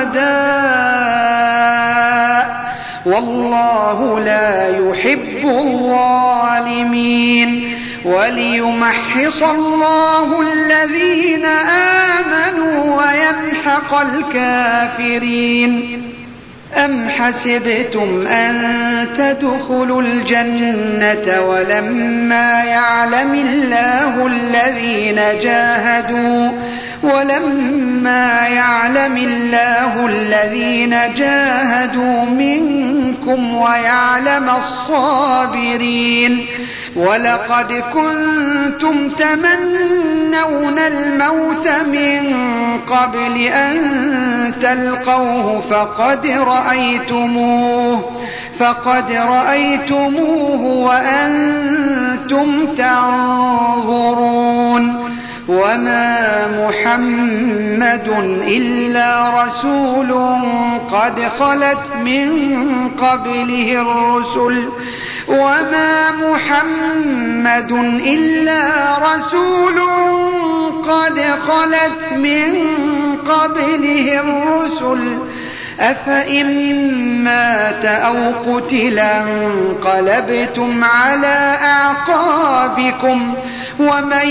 شهداء والله لا يحب الظالمين وليمحص الله الذين آمنوا ويمحق الكافرين أم حسبتم أن تدخلوا الجنة ولما يعلم الله الذين جاهدوا ولما يعلم الله الذين جاهدوا منكم ويعلم الصابرين. ولقد كنتم تمنون الموت من قبل أن تلقوه فقد رأيتموه فقد رأيتموه وأنتم تنظرون. وما محمد إلا رسول قد خلت من قبله الرسل وما محمد إلا رسول قد خلت من قبله الرسل أفإن مات أو قتلا انقلبتم على أعقابكم ومن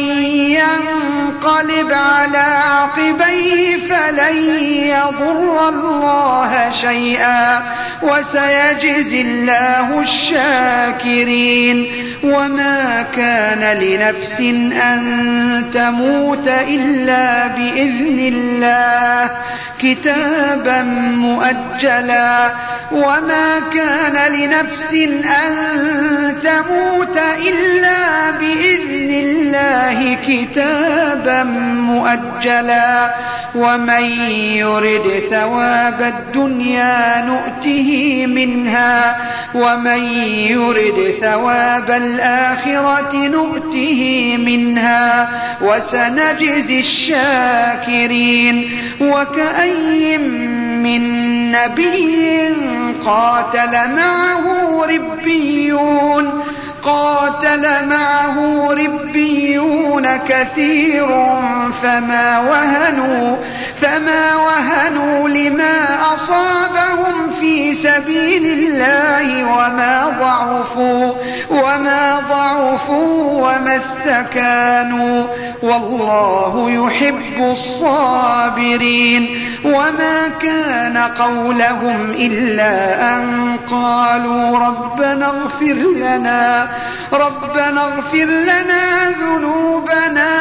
ينقلب على عقبيه فلن يضر الله شيئا وسيجزي الله الشاكرين. وما كان لنفس أن تموت إلا بإذن الله كتابا مؤجلا وما كان لنفس أن تموت إلا بإذن الله كتابا مؤجلا ومن يرد ثواب الدنيا نؤته منها ومن يرد ثواب الآخرة نؤته منها وسنجزي الشاكرين. وكأي من نبي قاتل معه ربيون قاتل معه ربيون كثير فما وهنوا فما وهنوا لما أصابهم في سبيل الله وما ضعفوا وما ضعفوا وما استكانوا والله يحب الصابرين. وما كان قولهم إلا أن قالوا ربنا اغفر لنا ربنا اغفر لنا ذنوبنا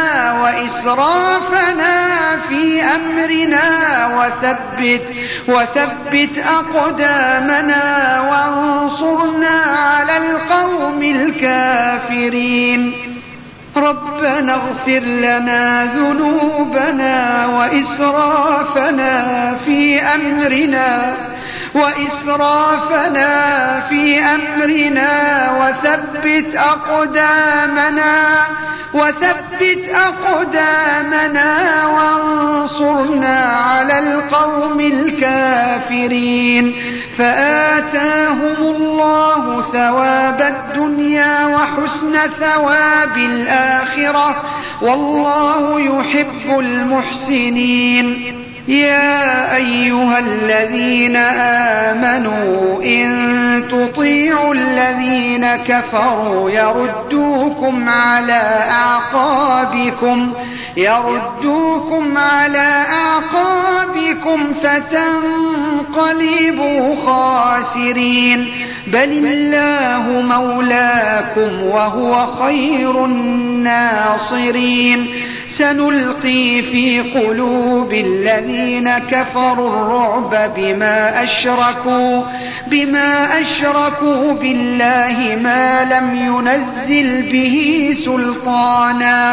وإسرافنا في أمرنا وثبت وثبت أقدامنا وانصرنا على القوم الكافرين. ربنا اغفر لنا ذنوبنا وإسرافنا في أمرنا وإسرافنا في أمرنا وثبت أقدامنا وثبت أقدامنا وانصرنا على القوم الكافرين. فآتاهم الله ثواب الدنيا وحسن ثواب الآخرة والله يحب المحسنين. يا أيها الذين آمنوا إن تطيعوا الذين كفروا يردوكم على أعقابكم يردوكم على أعقابكم فتنقلبوا خاسرين. بل الله مولاكم وهو خير الناصرين. سنلقي في قلوب الذين كفروا الرعب بما أشركوا بما أشركوا بالله ما لم ينزل به سلطانا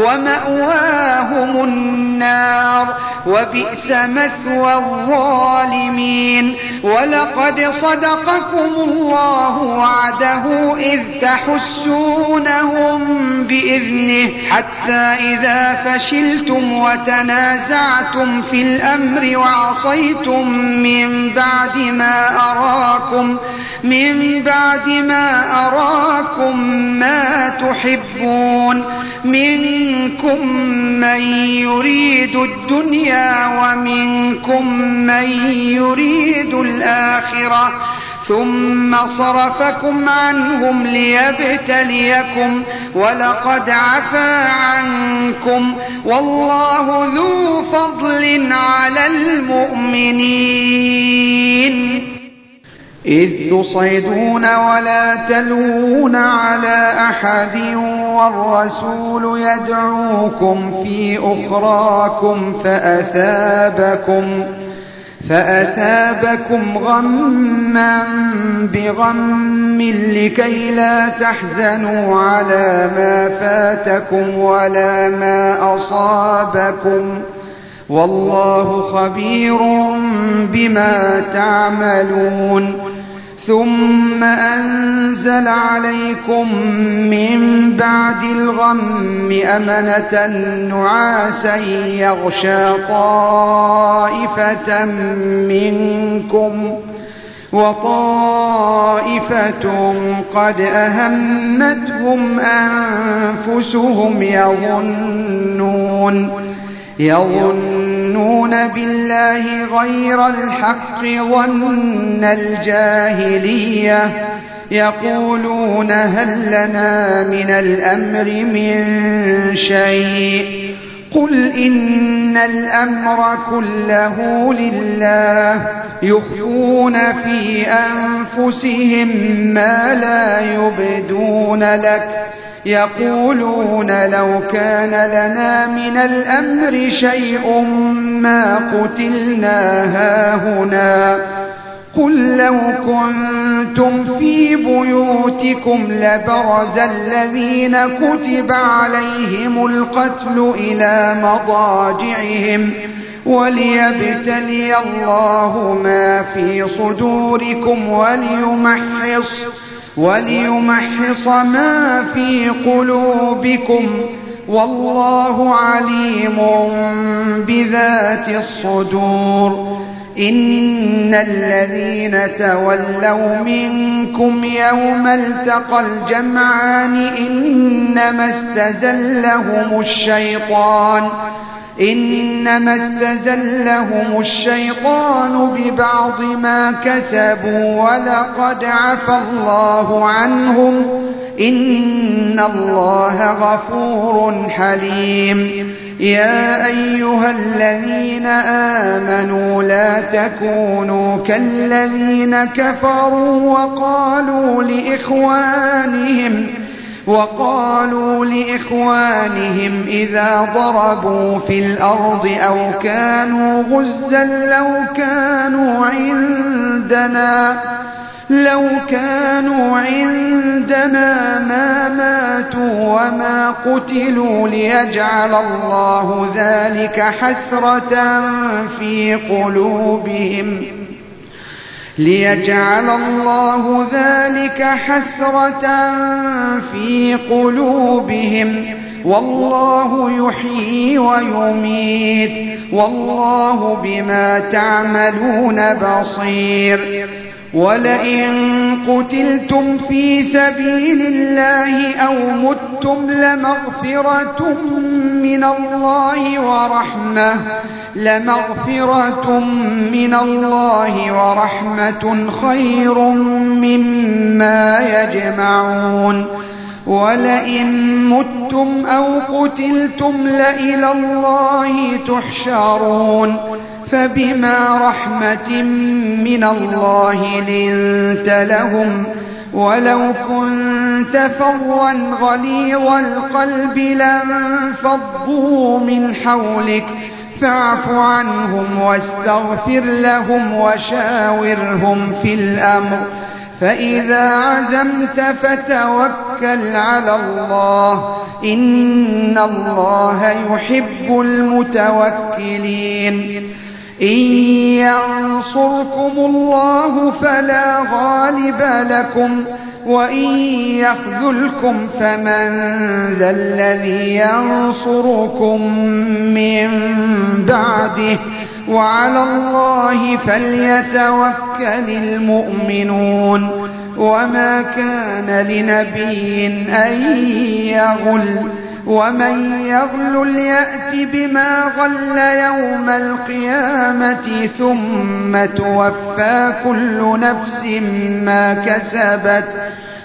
ومأواهم النار وبئس مثوى الظالمين. ولقد صدقكم الله وعده إذ تحسونهم بإذنه حتى إذا فشلتم وتنازعتم في الأمر وعصيتم من بعد ما أراكم من بعد ما أراكم ما تحبون منكم من يريد الدنيا ومنكم من يريد الآخرة ثم صرفكم عنهم ليبتليكم ولقد عفا عنكم والله ذو فضل على المؤمنين. إذ تصعدون ولا تلوون على أحد والرسول يدعوكم في أخراكم فأثابكم فأثابكم غما بغم لكي لا تحزنوا على ما فاتكم ولا ما أصابكم والله خبير بما تعملون ثم أنزل عليكم من بعد الغم أمنة نعاسا يغشى طائفة منكم وطائفة قد أهمتهم أنفسهم يظنون يظنون بالله غير الحق ظن الجاهلية يقولون هل لنا من الأمر من شيء قل إن الأمر كله لله يخفون في أنفسهم ما لا يبدون لك يقولون لو كان لنا من الأمر شيء ما قتلنا هاهنا قل لو كنتم في بيوتكم لبرز الذين كتب عليهم القتل إلى مضاجعهم وليبتلي الله ما في صدوركم وليمحص وليمحص ما في قلوبكم والله عليم بذات الصدور إن الذين تولوا منكم يوم التقى الجمعان إنما استزلهم الشيطان إنما استزلهم الشيطان ببعض ما كسبوا ولقد عفى الله عنهم إن الله غفور حليم يا أيها الذين آمنوا لا تكونوا كالذين كفروا وقالوا لإخوانهم وقالوا لإخوانهم إذا ضربوا في الأرض أو كانوا غزا لو كانوا عندنا لو كانوا عندنا ما ماتوا وما قتلوا ليجعل الله ذلك حسرة في قلوبهم ليجعل الله ذلك حسرة في قلوبهم والله يحيي ويميت والله بما تعملون بصير ولئن قتلتم في سبيل الله أو متم لمغفرة من الله ورحمة لمغفرة من الله ورحمة خير مما يجمعون ولئن متم أو قتلتم لإلى الله تحشرون فبما رحمة من الله لنت لهم ولو كنت فظا غليظ القلب لانفضوا من حولك فاعف عنهم واستغفر لهم وشاورهم في الأمر فإذا عزمت فتوكل على الله إن الله يحب المتوكلين إن ينصركم الله فلا غالب لكم وإن يخذلكم فمن ذا الذي ينصركم من بعده وعلى الله فليتوكل المؤمنون وما كان لنبي أن يغل ومن يغل يأت بما غل يوم القيامة ثم توفى كل نفس ما كسبت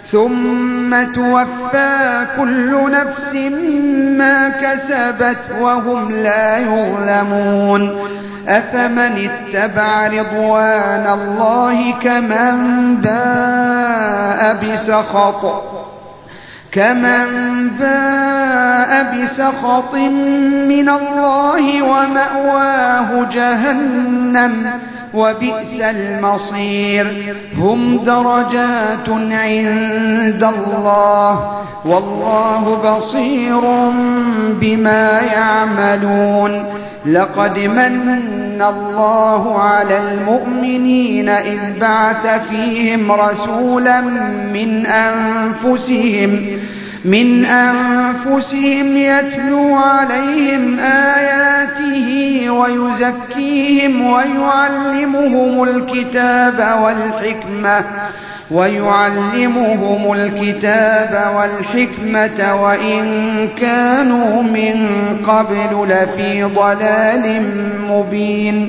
ثم توفى كل نفس ما كسبت وهم لا يظلمون أفمن اتبع رضوان الله كمن باء بسخط كمن باء بسخط من الله ومأواه جهنم وبئس المصير هم درجات عند الله والله بصير بما يعملون لقد من الله على المؤمنين إذ بعث فيهم رسولا من أنفسهم من أنفسهم يتلو عليهم آياته ويزكيهم ويعلمهم الكتاب والحكمة ويعلمهم الكتاب والحكمة وإن كانوا من قبل لفي ضلال مبين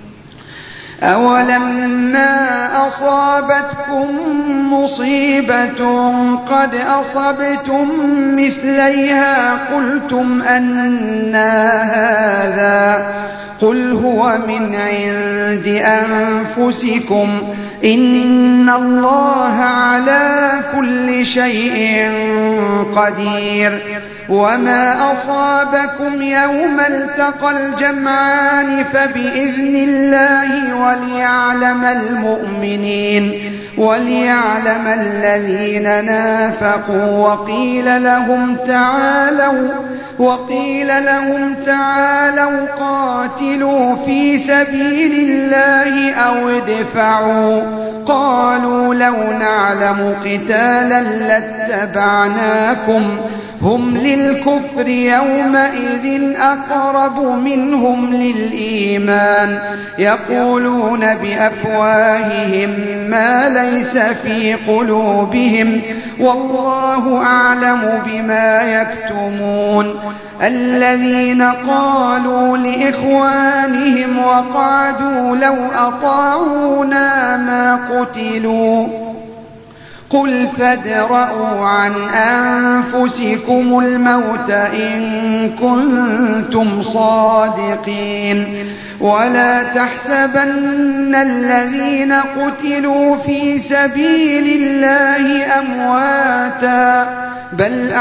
أولما أصابتكم مصيبة قد أصبتم مثليها قلتم أنى هذا قل هو من عند أنفسكم إن الله على كل شيء قدير وما أصابكم يوم التقى الجمعان فبإذن الله وليعلم المؤمنين وليعلم الذين نافقوا وقيل لهم تعالوا وقيل لهم تعالوا قاتلوا في سبيل الله أو ادفعوا قالوا لو نعلم قتالا لاتبعناكم هم للكفر يومئذ أقرب منهم للإيمان يقولون بأفواههم ما ليس في قلوبهم والله أعلم بما يكتمون الذين قالوا لإخوانهم وقعدوا لو أطاعونا ما قتلوا قل فادرءوا عن أنفسكم الموت إن كنتم صادقين ولا تحسبن الذين قتلوا في سبيل الله أمواتا بل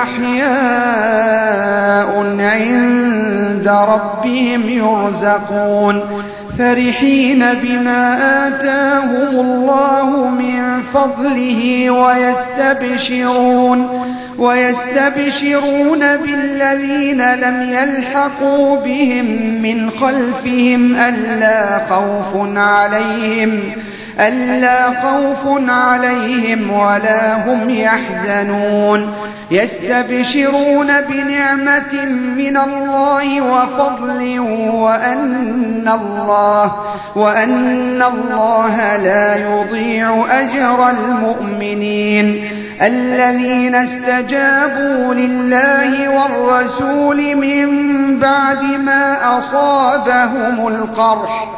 أحياء عند ربهم يرزقون فرحين بما آتاهم الله من فضله ويستبشرون ويستبشرون بالذين لم يلحقوا بهم من خلفهم ألا خوف عليهم ألا خوف عليهم ولا هم يحزنون يستبشرون بنعمة من الله وفضل وأن الله وأن الله لا يضيع أجر المؤمنين الذين استجابوا لله والرسول من بعد ما أصابهم القرح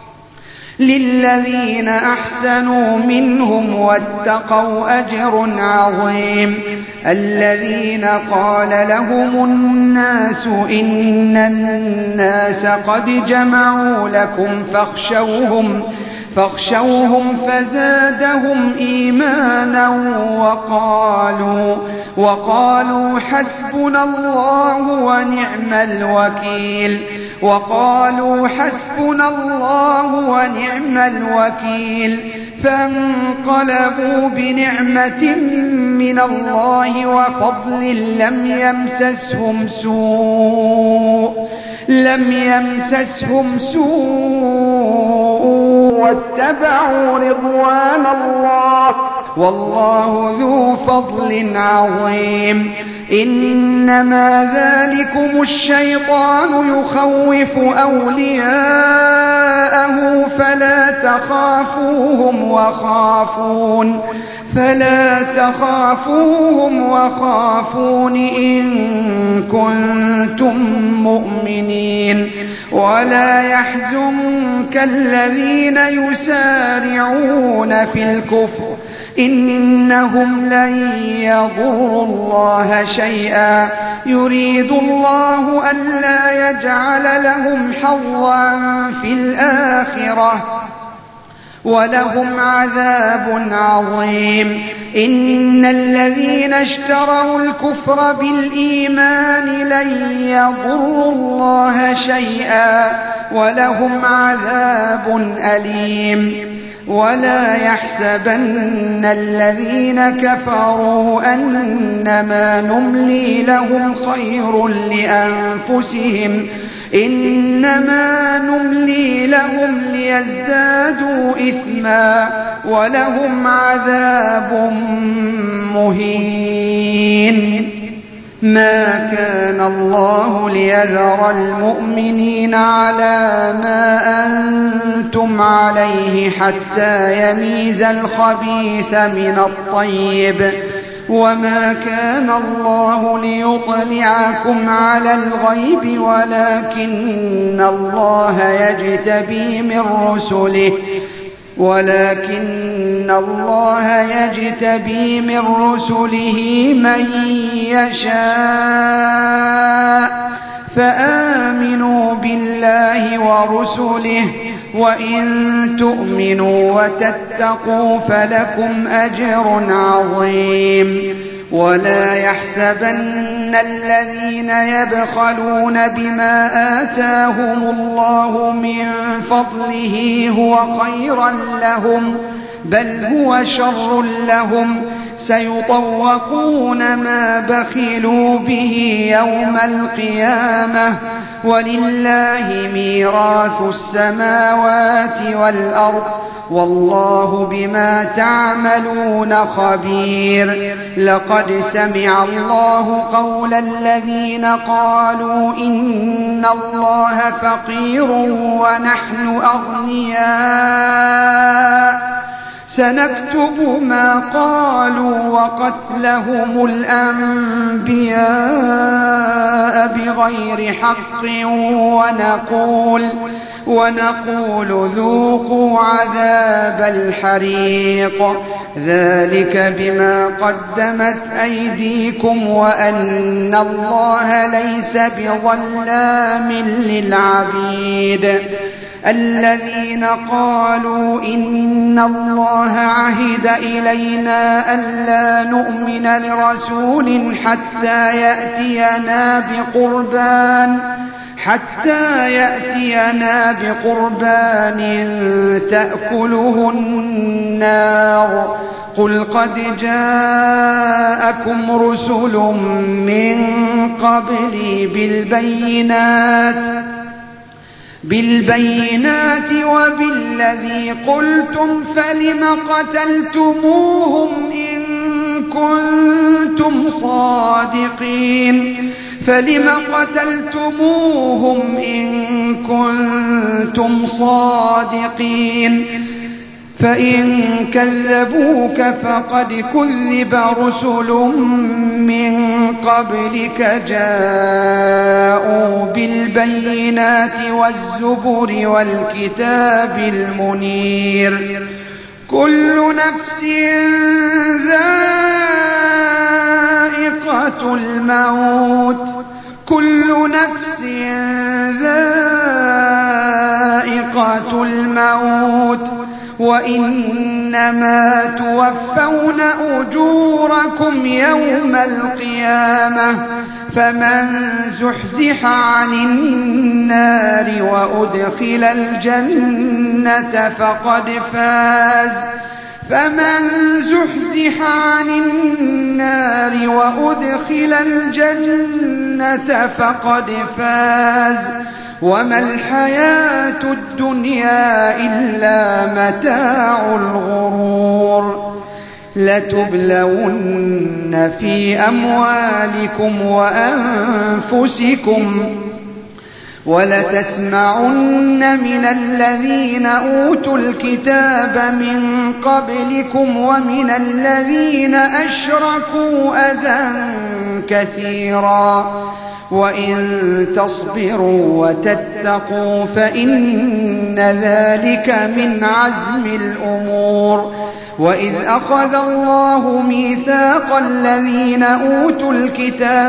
للذين أحسنوا منهم واتقوا أجر عظيم الذين قال لهم الناس إن الناس قد جمعوا لكم فاخشوهم فاخشوهم فزادهم إيمانا وقالوا وقالوا حسبنا الله ونعم الوكيل وقالوا حسبنا الله ونعم الوكيل فانقلبوا بنعمة من الله وفضل لم يمسسهم سوء لم يمسسهم سوء واتبعوا رضوان الله والله ذو فضل عظيم إنما ذلكم الشيطان يخوف أولياءه فلا تخافوهم وخافون فلا تخافوهم وخافون إن كنتم مؤمنين ولا يحزنك الذين يسارعون في الكفر إنهم لن يضروا الله شيئا يريد الله ألا يجعل لهم حظا في الآخرة ولهم عذاب عظيم إن الذين اشتروا الكفر بالإيمان لن يضروا الله شيئا ولهم عذاب أليم ولا يحسبن الذين كفروا أنما نملي لهم خير لأنفسهم إنما نملي لهم ليزدادوا إثما ولهم عذاب مهين ما كان الله ليذر المؤمنين على ما أنتم عليه حتى يميز الخبيث من الطيب وما كان الله ليطلعكم على الغيب ولكن الله يجتبي من رسله ولكن الله يجتبي من رسله من يشاء فآمنوا بالله ورسله وإن تؤمنوا وتتقوا فلكم أجر عظيم ولا يحسبن الذين يبخلون بما آتاهم الله من فضله هو خيرا لهم بل هو شر لهم سيطوقون ما بخلوا به يوم القيامة ولله ميراث السماوات والأرض والله بما تعملون خبير لقد سمع الله قول الذين قالوا إن الله فقير ونحن أغنياء سنكتب ما قالوا وقتلهم الأنبياء بغير حق ونقول ونقول ذوقوا عذاب الحريق ذلك بما قدمت أيديكم وأن الله ليس بظلام للعبيد الذين قالوا إن الله عهد إلينا ألا نؤمن لرسول حتى يأتينا بقربان حتى يأتينا بقربان تأكله النار قل قد جاءكم رسل من قبلي بالبينات بالبينات وبالذي قلتم فلم قتلتموهم إن كنتم صادقين فلم قتلتموهم إن كنتم صادقين فإن كذبوك فقد كذب رسل من قبلك جاءوا بالبينات والزبر والكتاب المنير كل نفس ذائقة الموت كل نفس ذائقة الموت وإنما توفون أجوركم يوم القيامة فمن زحزح عن النار وأدخل الجنة فقد فاز فمن زحزح عن النار وأدخل الجنة فقد فاز وما الحياة الدنيا إلا متاع الغرور لتبلون في أموالكم وأنفسكم ولتسمعن من الذين أوتوا الكتاب من قبلكم ومن الذين أشركوا أذى كثيرا وإن تصبروا وتتقوا فإن ذلك من عزم الأمور وإذ أخذ الله ميثاق الذين أوتوا الكتاب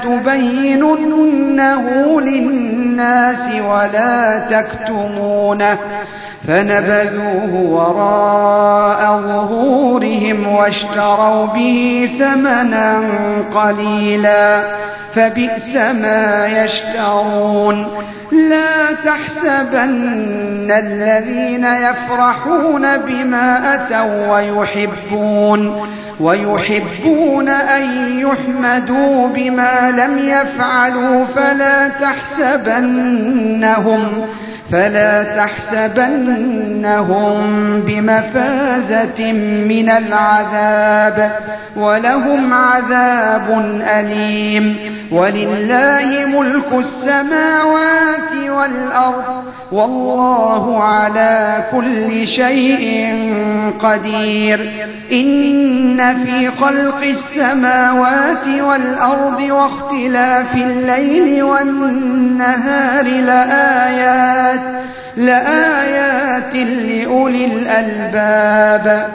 لتبيننه للناس ولا تكتمونه فنبذوه وراء ظهورهم واشتروا به ثمنا قليلا فبئس ما يشترون لا تحسبن الذين يفرحون بما أتوا ويحبون ويحبون أن يحمدوا بما لم يفعلوا فلا تحسبنهم فلا تحسبنهم بمفازة من العذاب ولهم عذاب أليم ولله ملك السماوات والأرض والله على كل شيء قدير إن في خلق السماوات والأرض واختلاف الليل والنهار لآيات لآيات لأولي الألباب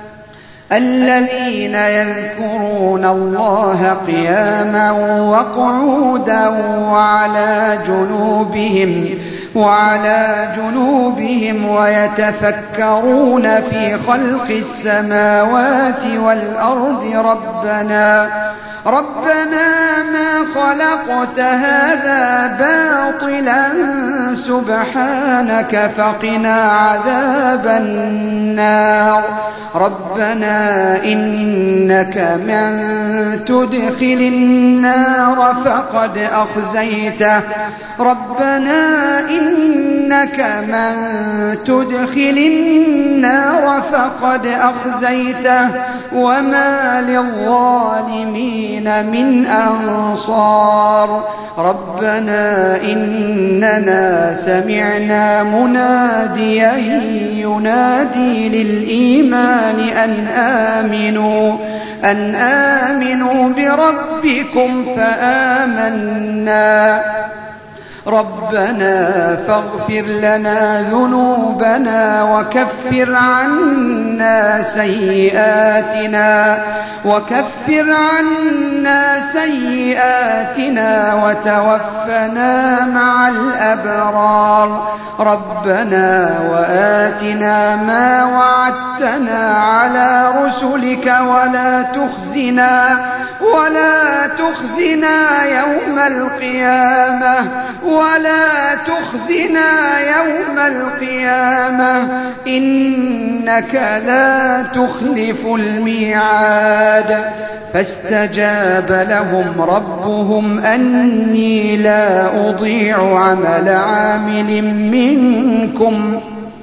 الذين يذكرون الله قياما وقعودا وعلى جنوبهم وعلى جنوبهم ويتفكرون في خلق السماوات والأرض ربنا ربنا ما خلقت هذا باطلا سبحانك فقنا عذاب النار ربنا إنك من تدخل النار فقد أخزيته ربنا إنك من تدخل النار فقد أخزيته وما للظالمين من أنصار ربنا إننا سمعنا مناديا ينادي للإيمان أن آمنوا أن آمنوا بربكم فآمنا ربنا فاغفر لنا ذنوبنا وكفر عنا سيئاتنا وكفر عنا سيئاتنا وتوفنا مع الأبرار ربنا وآتنا ما وعدتنا على رسلك ولا تخزنا ولا تخزنا يوم القيامة ولا تخزنا يوم القيامة إنك لا تخلف الميعاد فاستجاب لهم ربهم أني لا أضيع عمل عامل منكم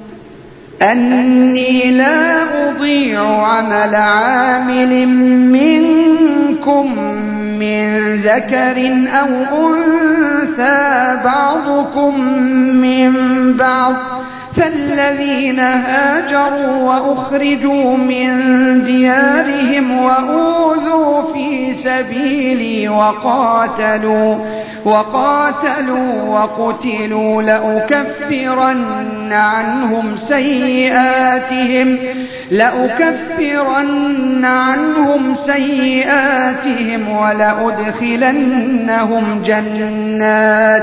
أني لا أضيع عمل عامل منكم من ذكر أو أنثى بعضكم من بعض فالذين هاجروا وأخرجوا من ديارهم وأوذوا في سبيلي وقاتلوا وقاتلوا وقتلوا لأكفرن عنهم سيئاتهم لأكفرن عنهم سيئاتهم ولأدخلنهم جنات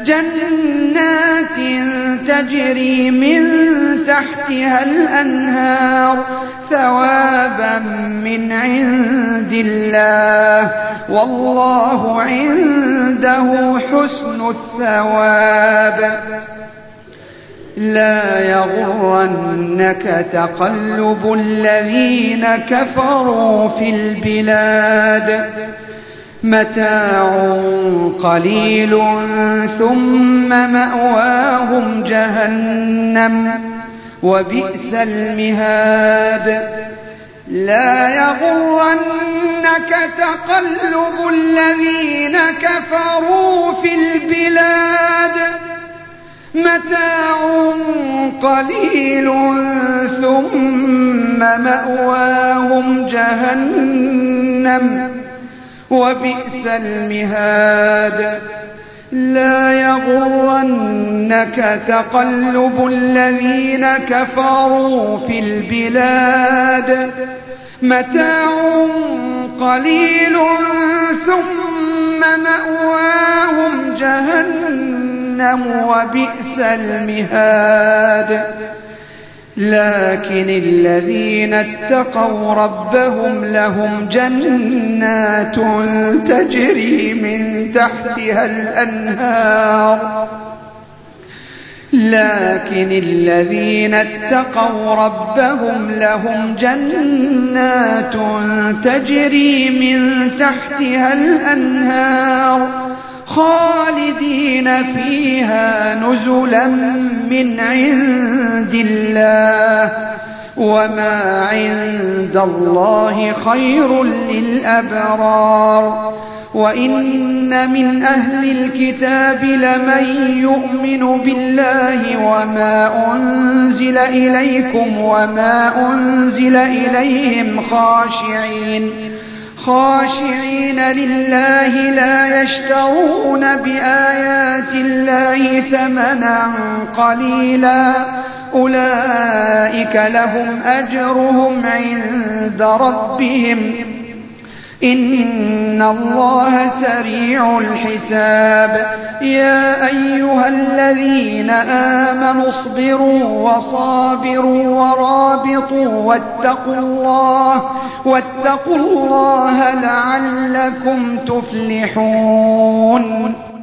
جنات تجري من تحتها الأنهار ثوابا من عند الله والله عنده حسن الثواب لا يغرنك تقلب الذين كفروا في البلاد متاع قليل ثم مأواهم جهنم وبئس المهاد لا يغرنك تقلب الذين كفروا في البلاد متاع قليل ثم مأواهم جهنم وبئس المهاد لا يغرنك يغرنك تقلب الذين كفروا في البلاد متاع قليل ثم مأواهم جهنم وبئس المهاد لكن الذين اتقوا ربهم لهم جنات تجري من تحتها الأنهار لكن الذين اتقوا ربهم لهم جنات تجري من تحتها الأنهار خالدين فيها نزلا من عند الله وما عند الله خير للأبرار وإن من أهل الكتاب لمن يؤمن بالله وما أنزل إليكم وما أنزل إليهم خاشعين خاشعين لله لا يشترون بآيات الله ثمنا قليلا أولئك لهم أجرهم عند ربهم إن الله سريع الحساب يا أيها الذين آمنوا اصبروا وصابروا ورابطوا واتقوا الله واتقوا الله لعلكم تفلحون